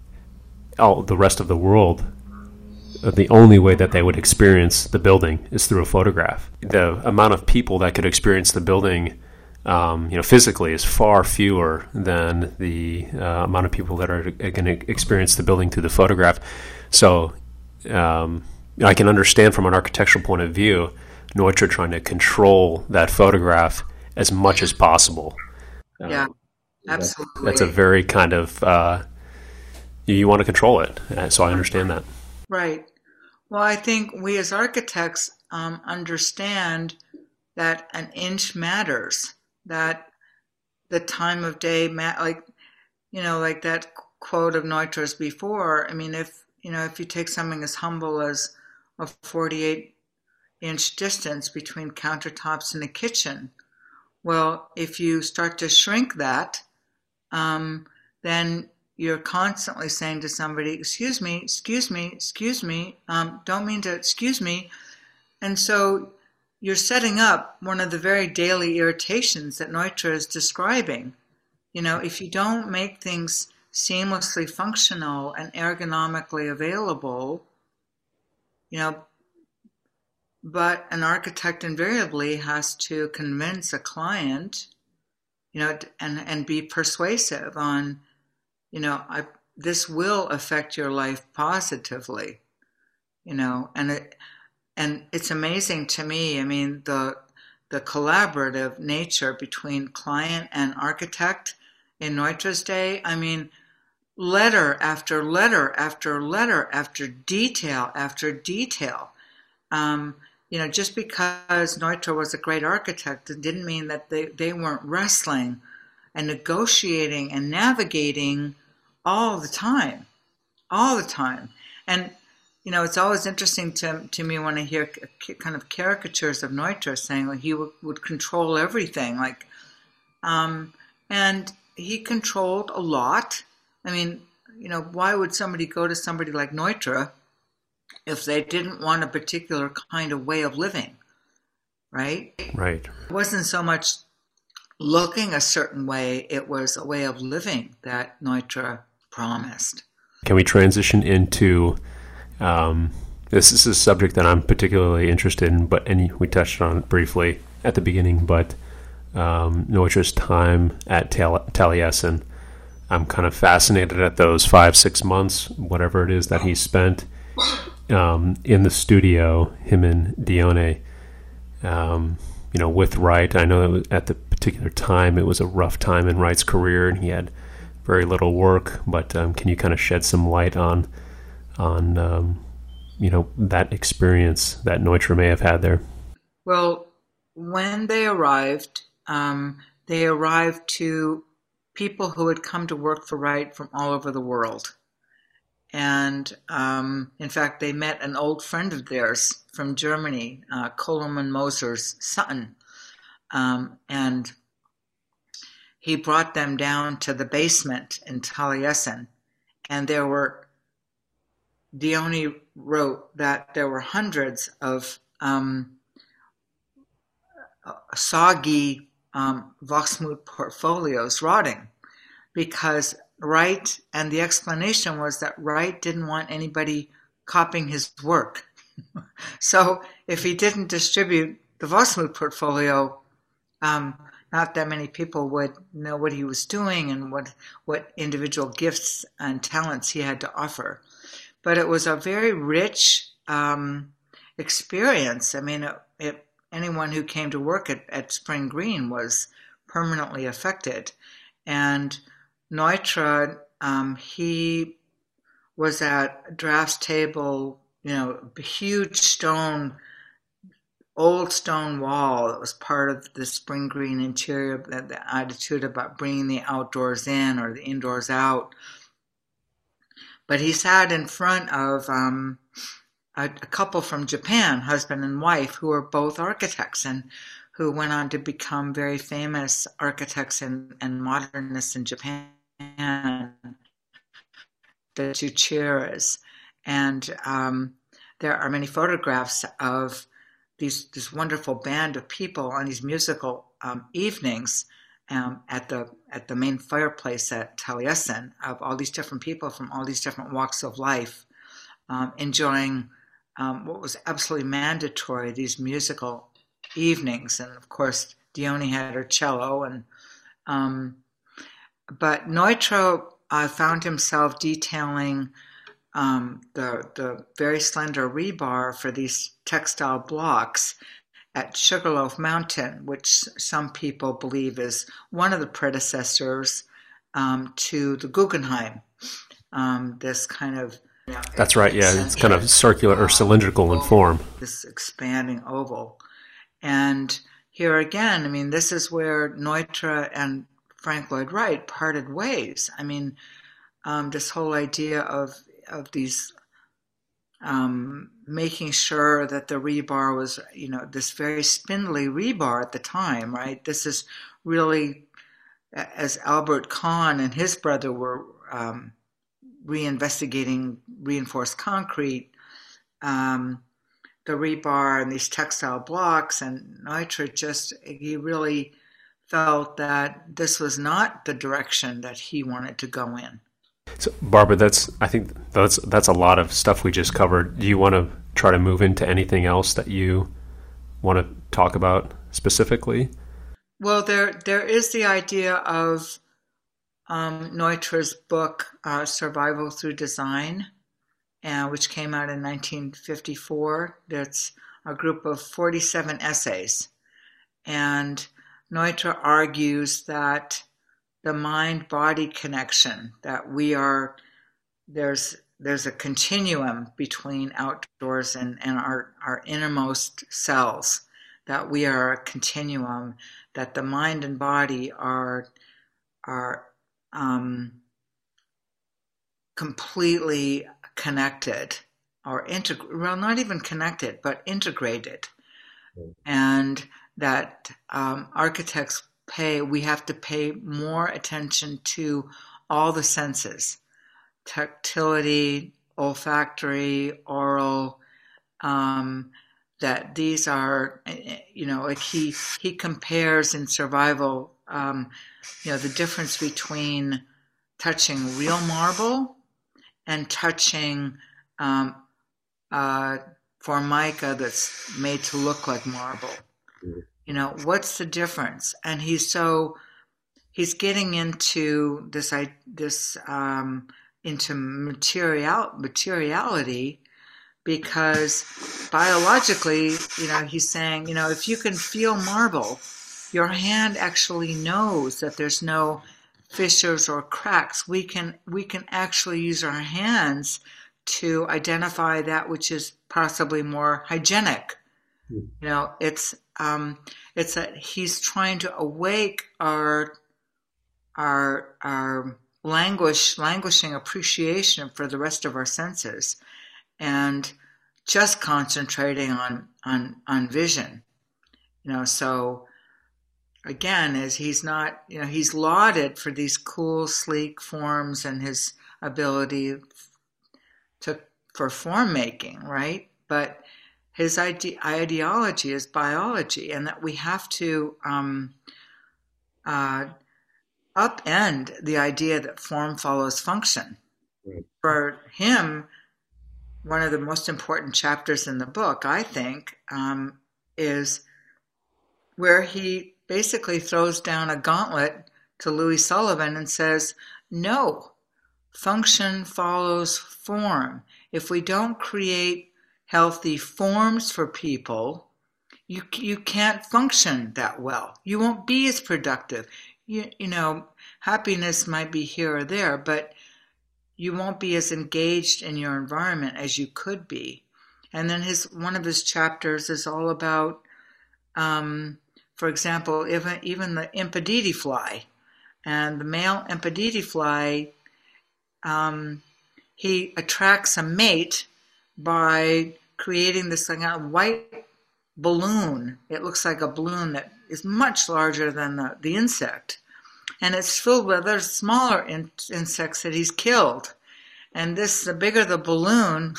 oh, the rest of the world, the only way that they would experience the building is through a photograph. The amount of people that could experience the building, um, you know, physically is far fewer than the uh, amount of people that are going to experience the building through the photograph. So um, I can understand from an architectural point of view, Neutra trying to control that photograph as much as possible. Yeah, um, absolutely. That's, that's a very kind of, uh, you, you want to control it. So I understand that. Right. Well, I think we as architects um, understand that an inch matters, that the time of day, ma- like, you know, like that quote of Neutra's before. I mean, if, you know, if you take something as humble as a forty-eight inch distance between countertops in a kitchen, well, if you start to shrink that, um, then you're constantly saying to somebody, excuse me, excuse me, excuse me, um, don't mean to, excuse me. And so you're setting up one of the very daily irritations that Neutra is describing. You know, if you don't make things seamlessly functional and ergonomically available, you know, but an architect invariably has to convince a client, you know, and, and be persuasive on, you know, I, this will affect your life positively, you know, and it, and it's amazing to me. I mean, the the collaborative nature between client and architect in Neutra's day. I mean, letter after letter after letter after detail after detail. Um, you know, just because Neutra was a great architect, it didn't mean that they, they weren't wrestling and negotiating and navigating all the time, all the time. And, you know, it's always interesting to to me when I hear kind of caricatures of Neutra saying, like, he would, would control everything. Like, um, and he controlled a lot. I mean, you know, why would somebody go to somebody like Neutra if they didn't want a particular kind of way of living, right? Right. It wasn't so much looking a certain way, it was a way of living that Neutra promised. Can we transition into, um, this is a subject that I'm particularly interested in, but and we touched on it briefly at the beginning, but um, Neutra's time at Tal- Taliesin. I'm kind of fascinated at those five, six months, whatever it is that he spent um, in the studio, him and Dione, um, you know, with Wright. I know that was, at the particular time, it was a rough time in Wright's career, and he had very little work. But um, can you kind of shed some light on, on um, you know, that experience that Neutra may have had there? Well, when they arrived, um, they arrived to people who had come to work for Wright from all over the world. And um, in fact, they met an old friend of theirs from Germany, uh, Coleman Moser's son. Um, and he brought them down to the basement in Taliesin. And there were, Dione wrote that there were hundreds of um, soggy um, Wachsmuth portfolios rotting because Wright, and the explanation was that Wright didn't want anybody copying his work. So if he didn't distribute the Wachsmuth portfolio, um, not that many people would know what he was doing and what, what individual gifts and talents he had to offer. But it was a very rich um, experience. I mean, it, it, anyone who came to work at, at Spring Green was permanently affected. And Neutra, um, he was at draft's table, you know, a huge stone, old stone wall that was part of the Spring Green interior, the, the attitude about bringing the outdoors in or the indoors out. But he sat in front of um, a, a couple from Japan, husband and wife, who were both architects and who went on to become very famous architects and, and modernists in Japan, the Chuchiras. And um, there are many photographs of these this wonderful band of people on these musical um, evenings um, at the at the main fireplace at Taliesin, of all these different people from all these different walks of life, um, enjoying um, what was absolutely mandatory, these musical evenings. And of course, Dione had her cello, and um, but Neutra uh, found himself detailing um, the the very slender rebar for these textile blocks at Sugarloaf Mountain, which some people believe is one of the predecessors um, to the Guggenheim. Um, this kind of you know, that's right, yeah, it's kind of circular or cylindrical in form. This expanding oval. And here again, I mean, this is where Neutra and Frank Lloyd Wright parted ways. I mean, um, this whole idea of of these um, making sure that the rebar was, you know, this very spindly rebar at the time, right? This is really, as Albert Kahn and his brother were um, reinvestigating reinforced concrete, um, the rebar and these textile blocks, and Neutra just, he really felt that this was not the direction that he wanted to go in. So, Barbara, that's I think that's that's a lot of stuff we just covered. Do you want to try to move into anything else that you want to talk about specifically? Well, there there is the idea of um, Neutra's book, uh, Survival Through Design, uh, which came out in nineteen fifty-four. That's a group of forty-seven essays. And Neutra argues that the mind-body connection, that we are, there's there's a continuum between outdoors and, and our, our innermost selves, that we are a continuum, that the mind and body are, are um, completely connected, or integ- well, not even connected, but integrated. Mm-hmm. And that um, architects pay, we have to pay more attention to all the senses, tactility, olfactory, oral, um, that these are, you know, like he, he compares in Survival, um, you know, the difference between touching real marble and touching um, uh, formica that's made to look like marble. Mm-hmm. You know, what's the difference? And he's so, he's getting into this, I, this, um, into material, materiality, because biologically, you know, he's saying, you know, if you can feel marble, your hand actually knows that there's no fissures or cracks. We can, we can actually use our hands to identify that which is possibly more hygienic. You know, it's um, it's that he's trying to awake our our our languish, languishing appreciation for the rest of our senses, and just concentrating on on on vision. You know, so again, as he's not, you know, he's lauded for these cool, sleek forms and his ability to for form making, right? But his ide- ideology is biology, and that we have to um, uh, upend the idea that form follows function. Right. For him, one of the most important chapters in the book, I think, um, is where he basically throws down a gauntlet to Louis Sullivan and says, no, function follows form. If we don't create healthy forms for people, you you can't function that well. You won't be as productive. You, you know, happiness might be here or there, but you won't be as engaged in your environment as you could be. And then his one of his chapters is all about, um, for example, even, even the Empediti fly. And the male Empediti fly, um, he attracts a mate by creating this kind of white balloon. It looks like a balloon that is much larger than the, the insect. And it's filled with other smaller in, insects that he's killed. And this, the bigger the balloon,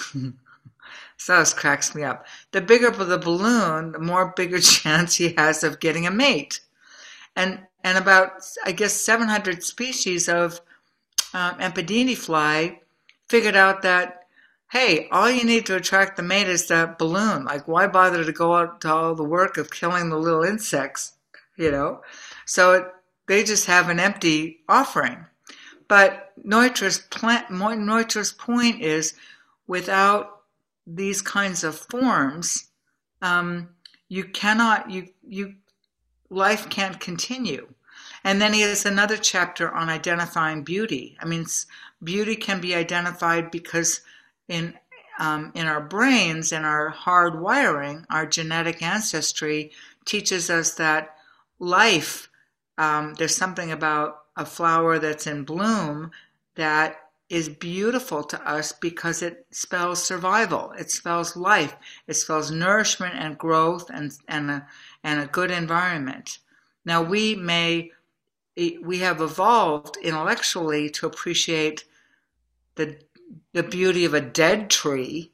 so this cracks me up. The bigger the balloon, the more bigger chance he has of getting a mate. And and about, I guess, seven hundred species of um, Empediti fly figured out that, hey, all you need to attract the mate is that balloon. Like, why bother to go out to all the work of killing the little insects, you know? So it, they just have an empty offering. But Neutra's, plant, Neutra's point is, without these kinds of forms, um, you cannot, you, you, life can't continue. And then he has another chapter on identifying beauty. I mean, beauty can be identified because in um, in our brains, in our hard wiring, our genetic ancestry teaches us that life, um, there's something about a flower that's in bloom that is beautiful to us because it spells survival. It spells life. It spells nourishment and growth and and a, and a good environment. Now we may we have evolved intellectually to appreciate the the beauty of a dead tree,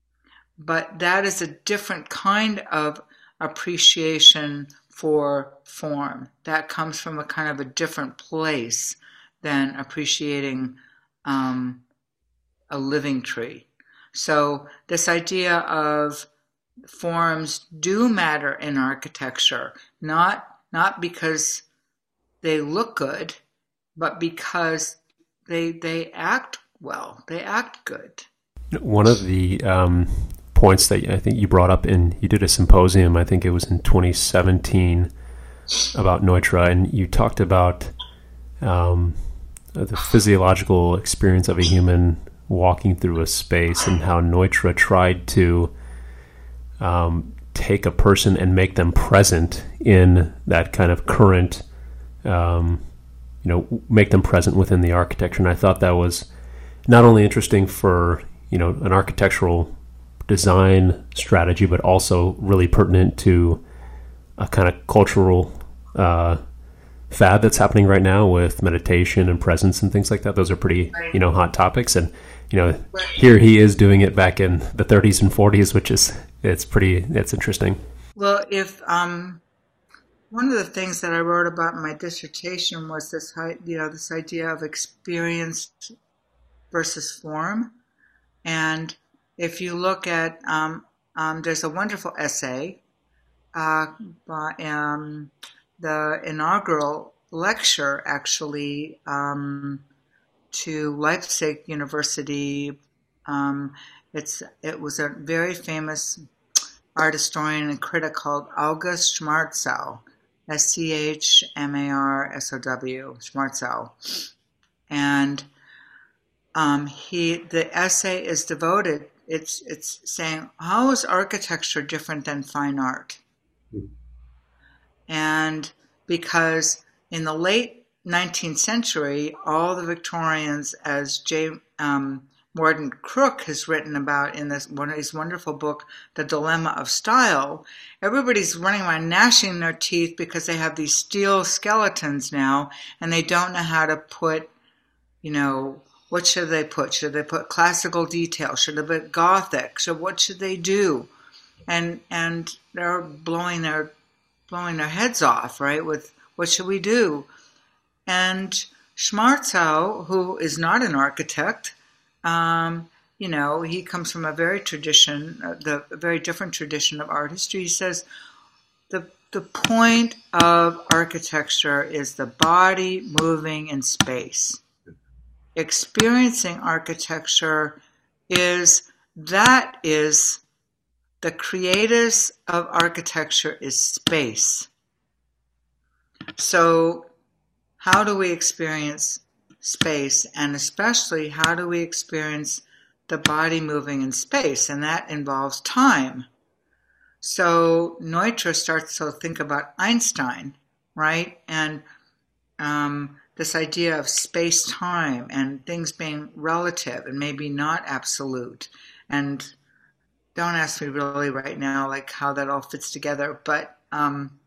but that is a different kind of appreciation for form. That comes from a kind of a different place than appreciating um, a living tree. So this idea of forms do matter in architecture, not not because they look good, but because they they act well, they act good. One of the um, points that I think you brought up in, you did a symposium, I think it was in twenty seventeen, about Neutra, and you talked about um, the physiological experience of a human walking through a space and how Neutra tried to um, take a person and make them present in that kind of current, um, you know, make them present within the architecture. And I thought that was not only interesting for, you know, an architectural design strategy, but also really pertinent to a kind of cultural uh, fad that's happening right now with meditation and presence and things like that. Those are pretty, you know, hot topics. And, you know, here he is doing it back in the thirties and forties, which is, it's pretty, it's interesting. Well, if, um, one of the things that I wrote about in my dissertation was this, you know, this idea of experience versus form. And if you look at, um, um, there's a wonderful essay uh, by um, the inaugural lecture, actually, um, to Leipzig University. Um, it's it was a very famous art historian and critic called August Schmarzow, S C H M A R S O W, Schmarzow. And um, he the essay is devoted, it's it's saying, how is architecture different than fine art? Mm-hmm. And because in the late nineteenth century, all the Victorians, as J. Um, Mordaunt Crook has written about in this one of his wonderful book, The Dilemma of Style, everybody's running around gnashing their teeth because they have these steel skeletons now, and they don't know how to put, you know, what should they put? Should they put classical detail? Should they put Gothic? So what should they do? And and they're blowing their blowing their heads off, right? With what should we do? And Schmarzow, who is not an architect, Um, you know, he comes from a very tradition, uh, the a very different tradition of art history. He says the the point of architecture is the body moving in space. Experiencing architecture is that is the creators of architecture is space. So, how do we experience space, and especially how do we experience the body moving in space? And that involves time. So Neutra starts to think about Einstein, right? And um, this idea of space-time and things being relative and maybe not absolute. And don't ask me really right now like how that all fits together, but um,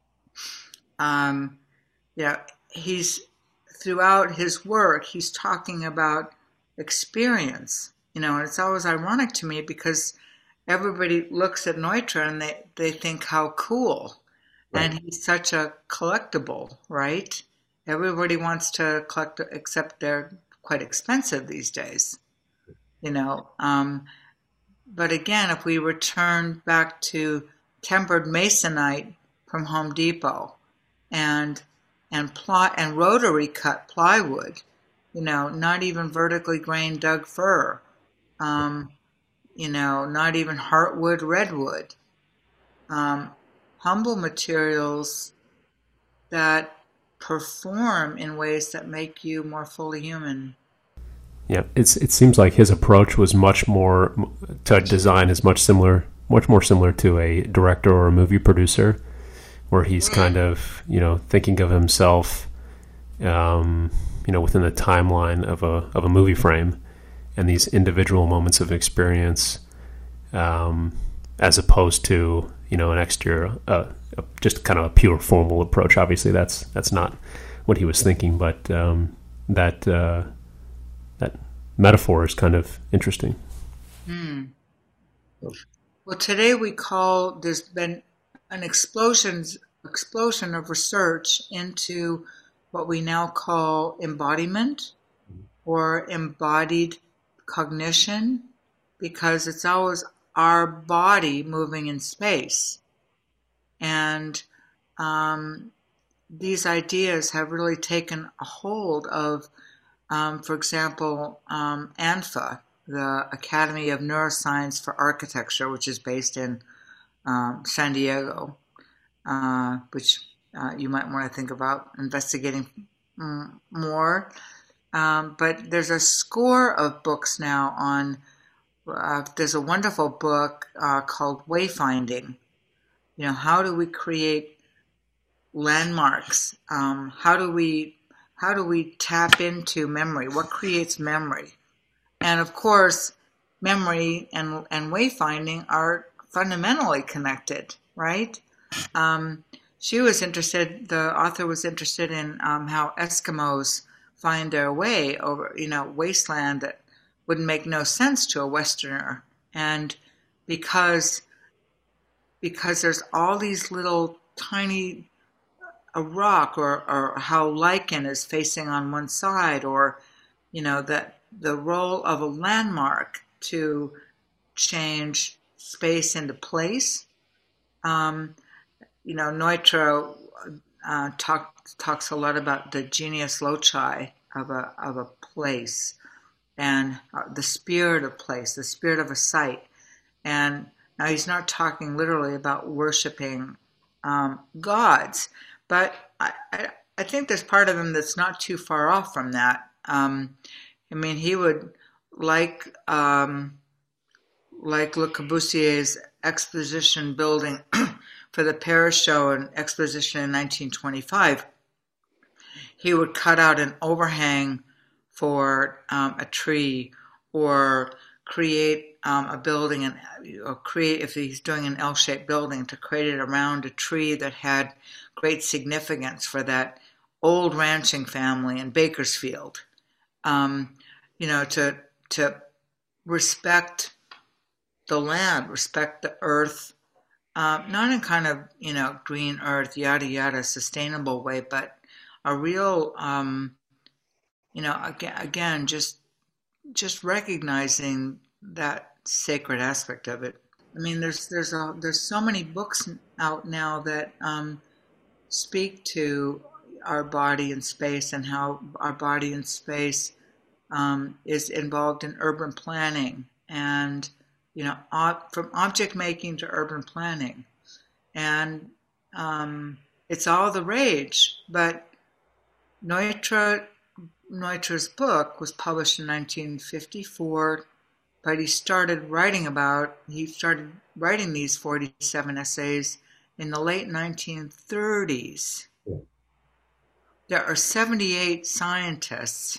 um, yeah, he's throughout his work, he's talking about experience, you know, and it's always ironic to me because everybody looks at Neutra and they, they think how cool. Right. And he's such a collectible, right? Everybody wants to collect, except they're quite expensive these days, you know. Um, but again, if we return back to tempered masonite from Home Depot and and ply and rotary cut plywood, you know, not even vertically grained Doug fir, um, you know, not even heartwood redwood, um, humble materials that perform in ways that make you more fully human. Yeah, it's it seems like his approach was much more to design is much similar, much more similar to a director or a movie producer, where he's kind of, you know, thinking of himself, um, you know, within the timeline of a of a movie frame, and these individual moments of experience, um, as opposed to, you know, an exterior, uh, just kind of a pure formal approach. Obviously, that's that's not what he was thinking, but um, that uh, that metaphor is kind of interesting. Hmm. Well, today we call there's been an explosion explosion of research into what we now call embodiment or embodied cognition, because it's always our body moving in space. And um, these ideas have really taken a hold of, um, for example, um, A N F A, the Academy of Neuroscience for Architecture, which is based in um, San Diego, uh, which uh, you might want to think about investigating um, more. Um, but there's a score of books now on, uh, there's a wonderful book uh, called Wayfinding. You know, how do we create landmarks? Um, how do we how do we tap into memory? What creates memory? And of course, memory and and wayfinding are fundamentally connected, right? Um, she was interested. The author was interested in um, how Eskimos find their way over, you know, wasteland that would make no sense to a Westerner, and because. because there's all these little tiny, a rock or, or how lichen is facing on one side, or, you know, that the role of a landmark to change space into place. Um, you know, Neutra uh, talk, talks a lot about the genius loci of a, of a place and uh, the spirit of place, the spirit of a site. And now, he's not talking literally about worshiping um, gods, but I, I, I think there's part of him that's not too far off from that. Um, I mean, he would, like um, like Le Corbusier's exposition building for the Paris show and exposition in nineteen twenty-five, he would cut out an overhang for um, a tree, or create um, a building, and or create, if he's doing an L-shaped building, to create it around a tree that had great significance for that old ranching family in Bakersfield. Um, you know, to to respect the land, respect the earth, uh, not in kind of, you know, green earth, yada yada, sustainable way, but a real, um, you know, again, again, just just recognizing that sacred aspect of it. I mean, there's there's a, there's so many books out now that um, speak to our body in space, and how our body in space um, is involved in urban planning, and you know, ob- from object making to urban planning, and um, it's all the rage. But Neutra Neutra's book was published in nineteen fifty-four. But he started writing about, he started writing these forty-seven essays in the late nineteen thirties. There are seventy-eight scientists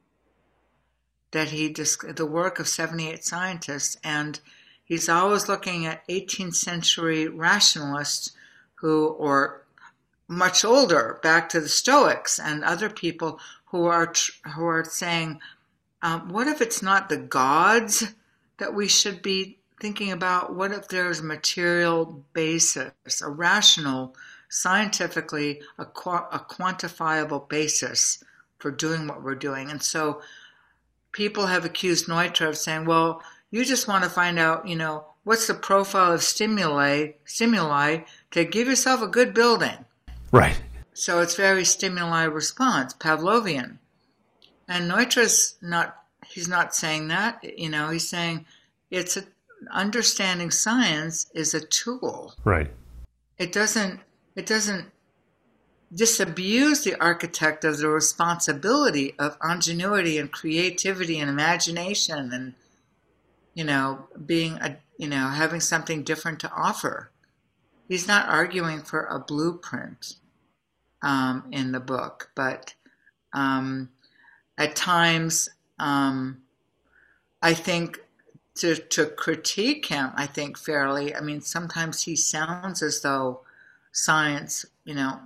that he, the work of seventy-eight scientists, and he's always looking at eighteenth century rationalists who, or much older, back to the Stoics and other people who are, who are saying, Um, what if it's not the gods that we should be thinking about? What if there's a material basis, a rational, scientifically, a, qu- a quantifiable basis for doing what we're doing? And so people have accused Neutra of saying, well, you just want to find out, you know, what's the profile of stimuli, stimuli to give yourself a good building. Right. So it's very stimuli response, Pavlovian. And Neutra's not, he's not saying that, you know, he's saying it's a, understanding science is a tool. Right. It doesn't, it doesn't disabuse the architect of the responsibility of ingenuity and creativity and imagination and, you know, being a, you know, having something different to offer. He's not arguing for a blueprint um, in the book, but um, at times, um, I think to, to critique him, I think fairly, I mean, sometimes he sounds as though science, you know,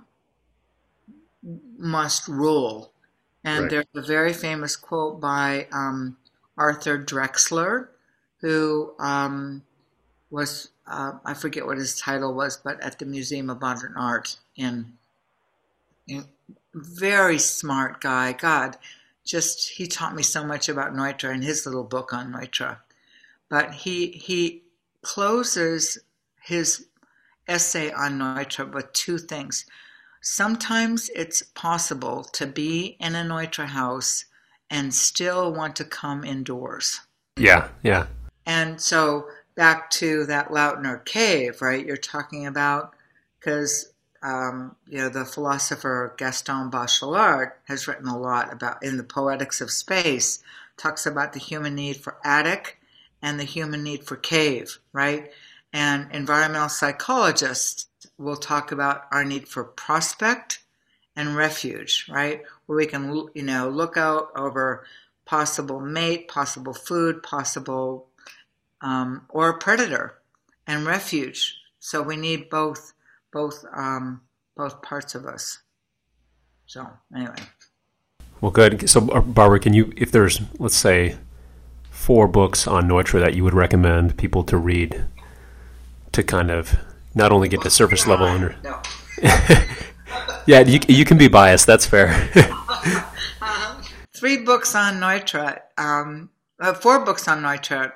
must rule. And right. There's a very famous quote by um, Arthur Drexler, who um, was, uh, I forget what his title was, but at the Museum of Modern Art in, in very smart guy. God, just, he taught me so much about Neutra in his little book on Neutra. But he he closes his essay on Neutra with two things. Sometimes it's possible to be in a Neutra house and still want to come indoors. Yeah, yeah. And so back to that Lautner cave, right, you're talking about, because Um, you know, the philosopher Gaston Bachelard has written a lot about, in the Poetics of Space, talks about the human need for attic and the human need for cave, right? And environmental psychologists will talk about our need for prospect and refuge, right? Where we can, you know, look out over possible mate, possible food, possible, um, or a predator, and refuge. So we need both. Both um, both parts of us. So anyway. Well, good. So Barbara, can you, if there's, let's say, four books on Neutra that you would recommend people to read to kind of not only get the surface level under. No. Yeah, you you can be biased. That's fair. uh, three books on Neutra. Um, uh, four books on Neutra.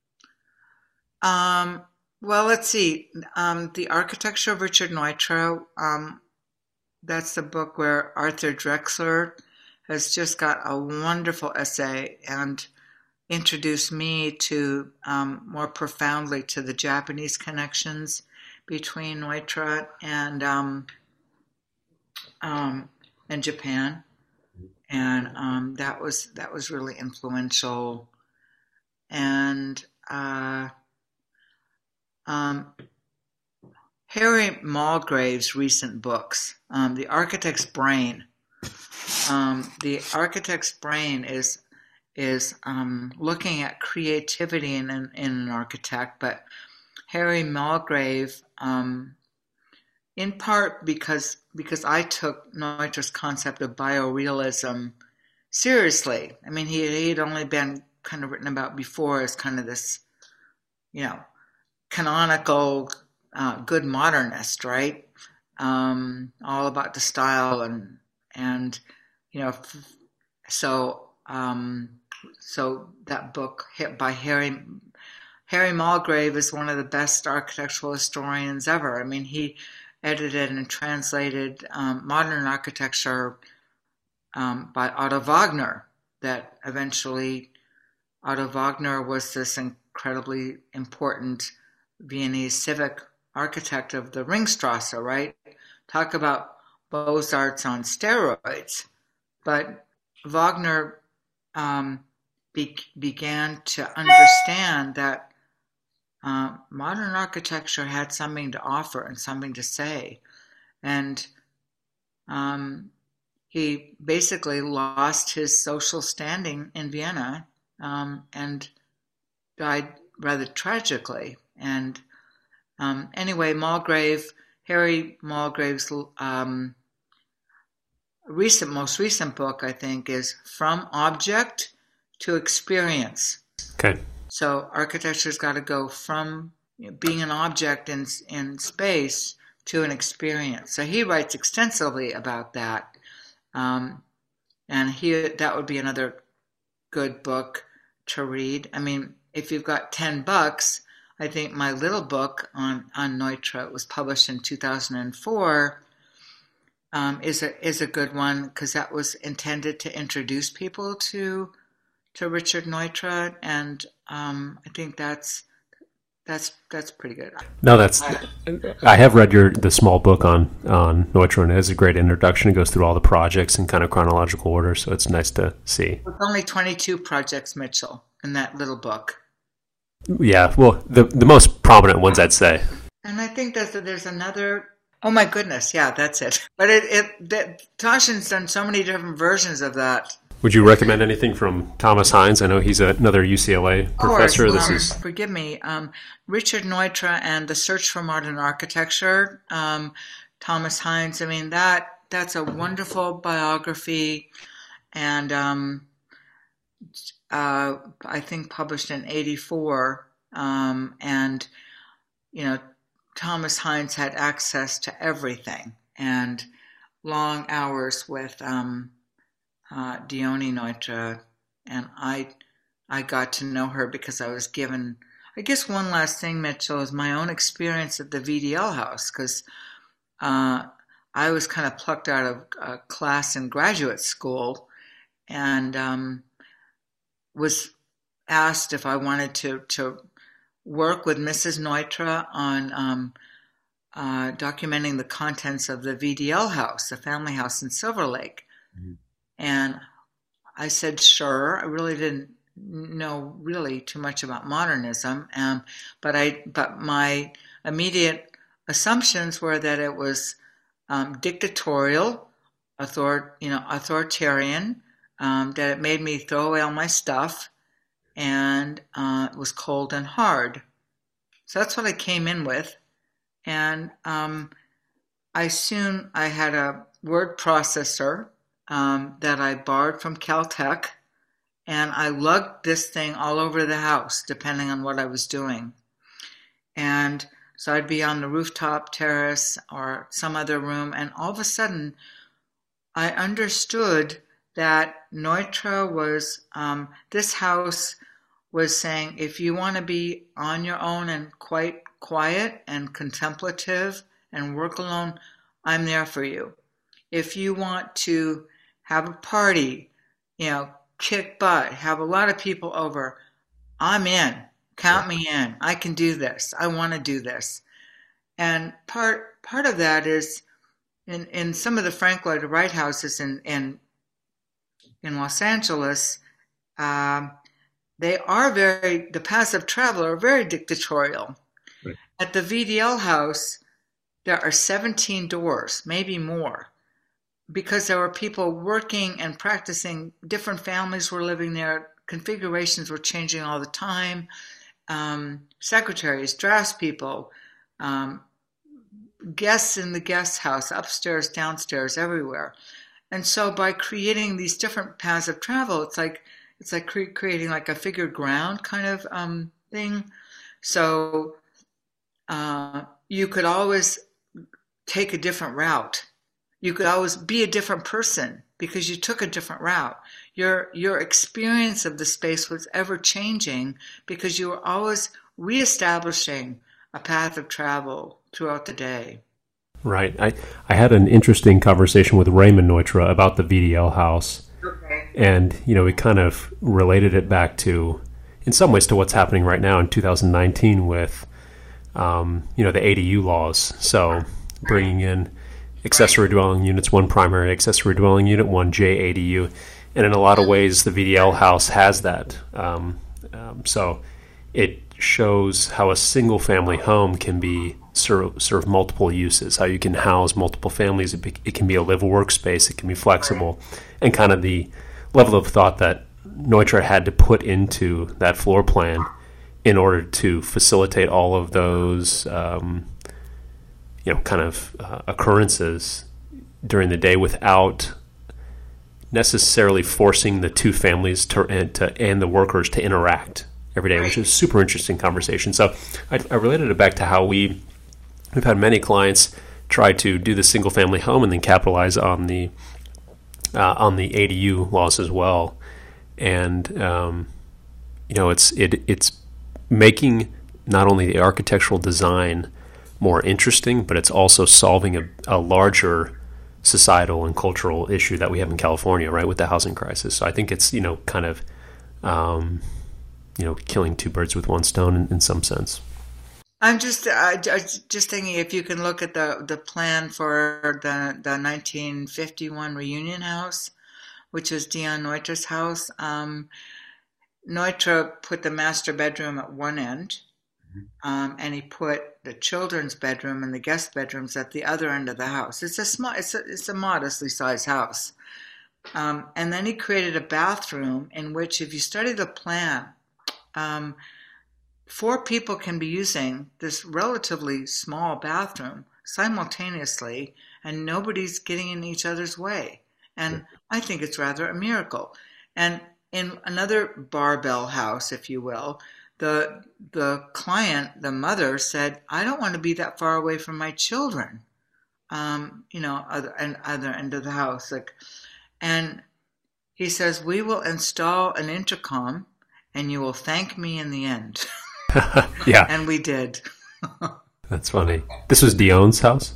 Um. Well, let's see. Um, the Architecture of Richard Neutra, um, that's the book where Arthur Drexler has just got a wonderful essay and introduced me to um, more profoundly to the Japanese connections between Neutra and um, um, and Japan, and um, that was that was really influential. And uh, Um, Harry Mulgrave's recent books, um, The Architect's Brain, um, the architect's brain is is um, looking at creativity in, in, in an architect, but Harry Mulgrave, um, in part because because I took Neutra's concept of biorealism seriously. I mean, he he had only been kind of written about before as kind of this, you know, canonical uh, good modernist, right? Um, all about the style and and you know, so um, so that book hit by Harry Harry Mulgrave is one of the best architectural historians ever. I mean, he edited and translated um, modern architecture um, by Otto Wagner. That eventually, Otto Wagner was this incredibly important Viennese civic architect of the Ringstrasse, right? Talk about Beaux-Arts on steroids. But Wagner um, be- began to understand that uh, modern architecture had something to offer and something to say. And um, he basically lost his social standing in Vienna um, and died rather tragically. And um, anyway, Mulgrave, Harry Mulgrave's um, recent, most recent book, I think, is From Object to Experience. Okay. So architecture's got to go from you know, being an object in in space to an experience. So he writes extensively about that, um, and he that would be another good book to read. I mean, if you've got ten bucks, I think my little book on on Neutra, it was published in two thousand four. Um, is a is a good one because that was intended to introduce people to to Richard Neutra, and um, I think that's that's that's pretty good. No, that's I have read your the small book on on Neutra, and it has a great introduction. It goes through all the projects in kind of chronological order, so it's nice to see. There's only twenty-two projects, Mitchell, in that little book. Yeah, well, the the most prominent ones, I'd say. And I think that there's another. Oh my goodness, yeah, that's it. But it, it that, Toshin's done so many different versions of that. Would you recommend anything from Thomas Hines? I know he's another U C L A professor. Of course, this um, is forgive me, um, Richard Neutra and the Search for Modern Architecture. Um, Thomas Hines. I mean that that's a wonderful biography, and um, uh, I think published in eighty-four. Um, and you know. Thomas Hines had access to everything and long hours with um, uh, Dione Neutra, and I I got to know her because I was given, I guess one last thing, Mitchell, is my own experience at the V D L house, because uh, I was kind of plucked out of a class in graduate school and um, was asked if I wanted to, to work with Missus Neutra on um, uh, documenting the contents of the V D L house, the family house in Silver Lake. Mm-hmm. And I said, sure. I really didn't know really too much about modernism, um, but I but my immediate assumptions were that it was um, dictatorial, author, you know, authoritarian, um, that it made me throw away all my stuff, and uh, it was cold and hard. So that's what I came in with. And um, I soon, I had a word processor um, that I borrowed from Caltech, and I lugged this thing all over the house, depending on what I was doing. And so I'd be on the rooftop terrace or some other room, and all of a sudden, I understood that Neutra was, um, this house was saying, if you want to be on your own and quite quiet and contemplative and work alone, I'm there for you. If you want to have a party, you know, kick butt, have a lot of people over, I'm in. Count me in. I can do this. I want to do this. And part part of that is in, in some of the Frank Lloyd Wright houses in in, in Los Angeles, um, they are very, the passive traveler are very dictatorial. Right. At the V D L house, there are seventeen doors, maybe more. because there were people working and practicing, different families were living there, configurations were changing all the time, um, secretaries, draftspeople, um, guests in the guest house, upstairs, downstairs, everywhere. And so by creating these different paths of travel, it's like it's like cre- creating like a figured ground kind of um, thing. So uh, you could always take a different route. You could always be a different person because you took a different route. Your your experience of the space was ever changing because you were always reestablishing a path of travel throughout the day. Right. I, I had an interesting conversation with Raymond Neutra about the V D L house. Okay. And, you know, we kind of related it back to, in some ways, to what's happening right now in two thousand nineteen with, um, you know, the A D U laws. So bringing in accessory dwelling units, one primary accessory dwelling unit, one J A D U. And in a lot of ways, the V D L house has that. Um, um, so it shows how a single family home can be serve, serve multiple uses, how you can house multiple families. It, be, it can be a live workspace. It can be flexible. And kind of the level of thought that Neutra had to put into that floor plan in order to facilitate all of those um, you know, kind of uh, occurrences during the day without necessarily forcing the two families to and, to, and the workers to interact every day, which is a super interesting conversation. So I, I related it back to how we, we've had many clients try to do the single family home and then capitalize on the uh, on the A D U laws as well. And um, you know, it's it it's making not only the architectural design more interesting, but it's also solving a, a larger societal and cultural issue that we have in California, right, with the housing crisis. So I think it's, you know, kind of, um, you know, killing two birds with one stone in, in some sense. I'm just uh, just thinking if you can look at the, the plan for the the nineteen fifty-one Reunion House, which is Dion Neutra's house. Um, Neutra put the master bedroom at one end, um, and he put the children's bedroom and the guest bedrooms at the other end of the house. It's a small, it's a, it's a modestly sized house. Um, and then he created a bathroom in which, if you study the plan, um, four people can be using this relatively small bathroom simultaneously, and nobody's getting in each other's way. And I think it's rather a miracle. And in another barbell house, if you will, the the client, the mother, said, "I don't want to be that far away from my children." Um, you know, other and other end of the house, like, and he says, "We will install an intercom, and you will thank me in the end." Yeah, and we did. That's funny. This was Dion's house?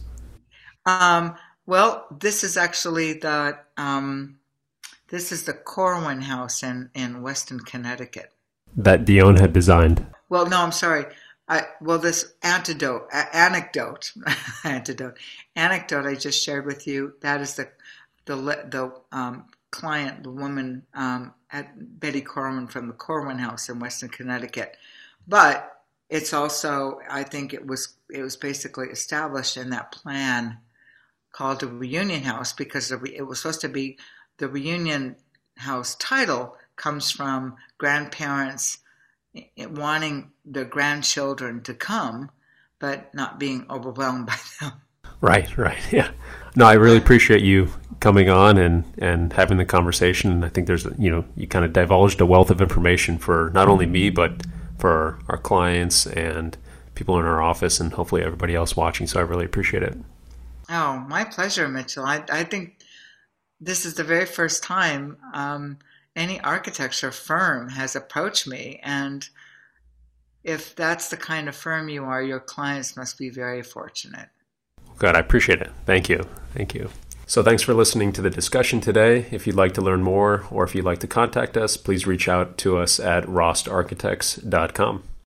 Um, well, this is actually the um, this is the Corwin house in in Weston, Connecticut. That Dion had designed. Well, no, I'm sorry. I, well, this antidote, a- anecdote, antidote, anecdote I just shared with you. That is the the the um, client, the woman um, at Betty Corwin from the Corwin House in Weston, Connecticut. But it's also, I think it was it was basically established in that plan called the Reunion House because it was supposed to be the Reunion House title comes from grandparents wanting their grandchildren to come, but not being overwhelmed by them. Right, right, yeah. No, I really appreciate you coming on and, and having the conversation. And I think there's, you know, you kind of divulged a wealth of information for not only me, but for our clients and people in our office and hopefully everybody else watching. So I really appreciate it. Oh, my pleasure, Mitchell. I, I think this is the very first time um, any architecture firm has approached me. And if that's the kind of firm you are, your clients must be very fortunate. Good. I appreciate it. Thank you. Thank you. So thanks for listening to the discussion today. If you'd like to learn more or if you'd like to contact us, please reach out to us at rost architects dot com.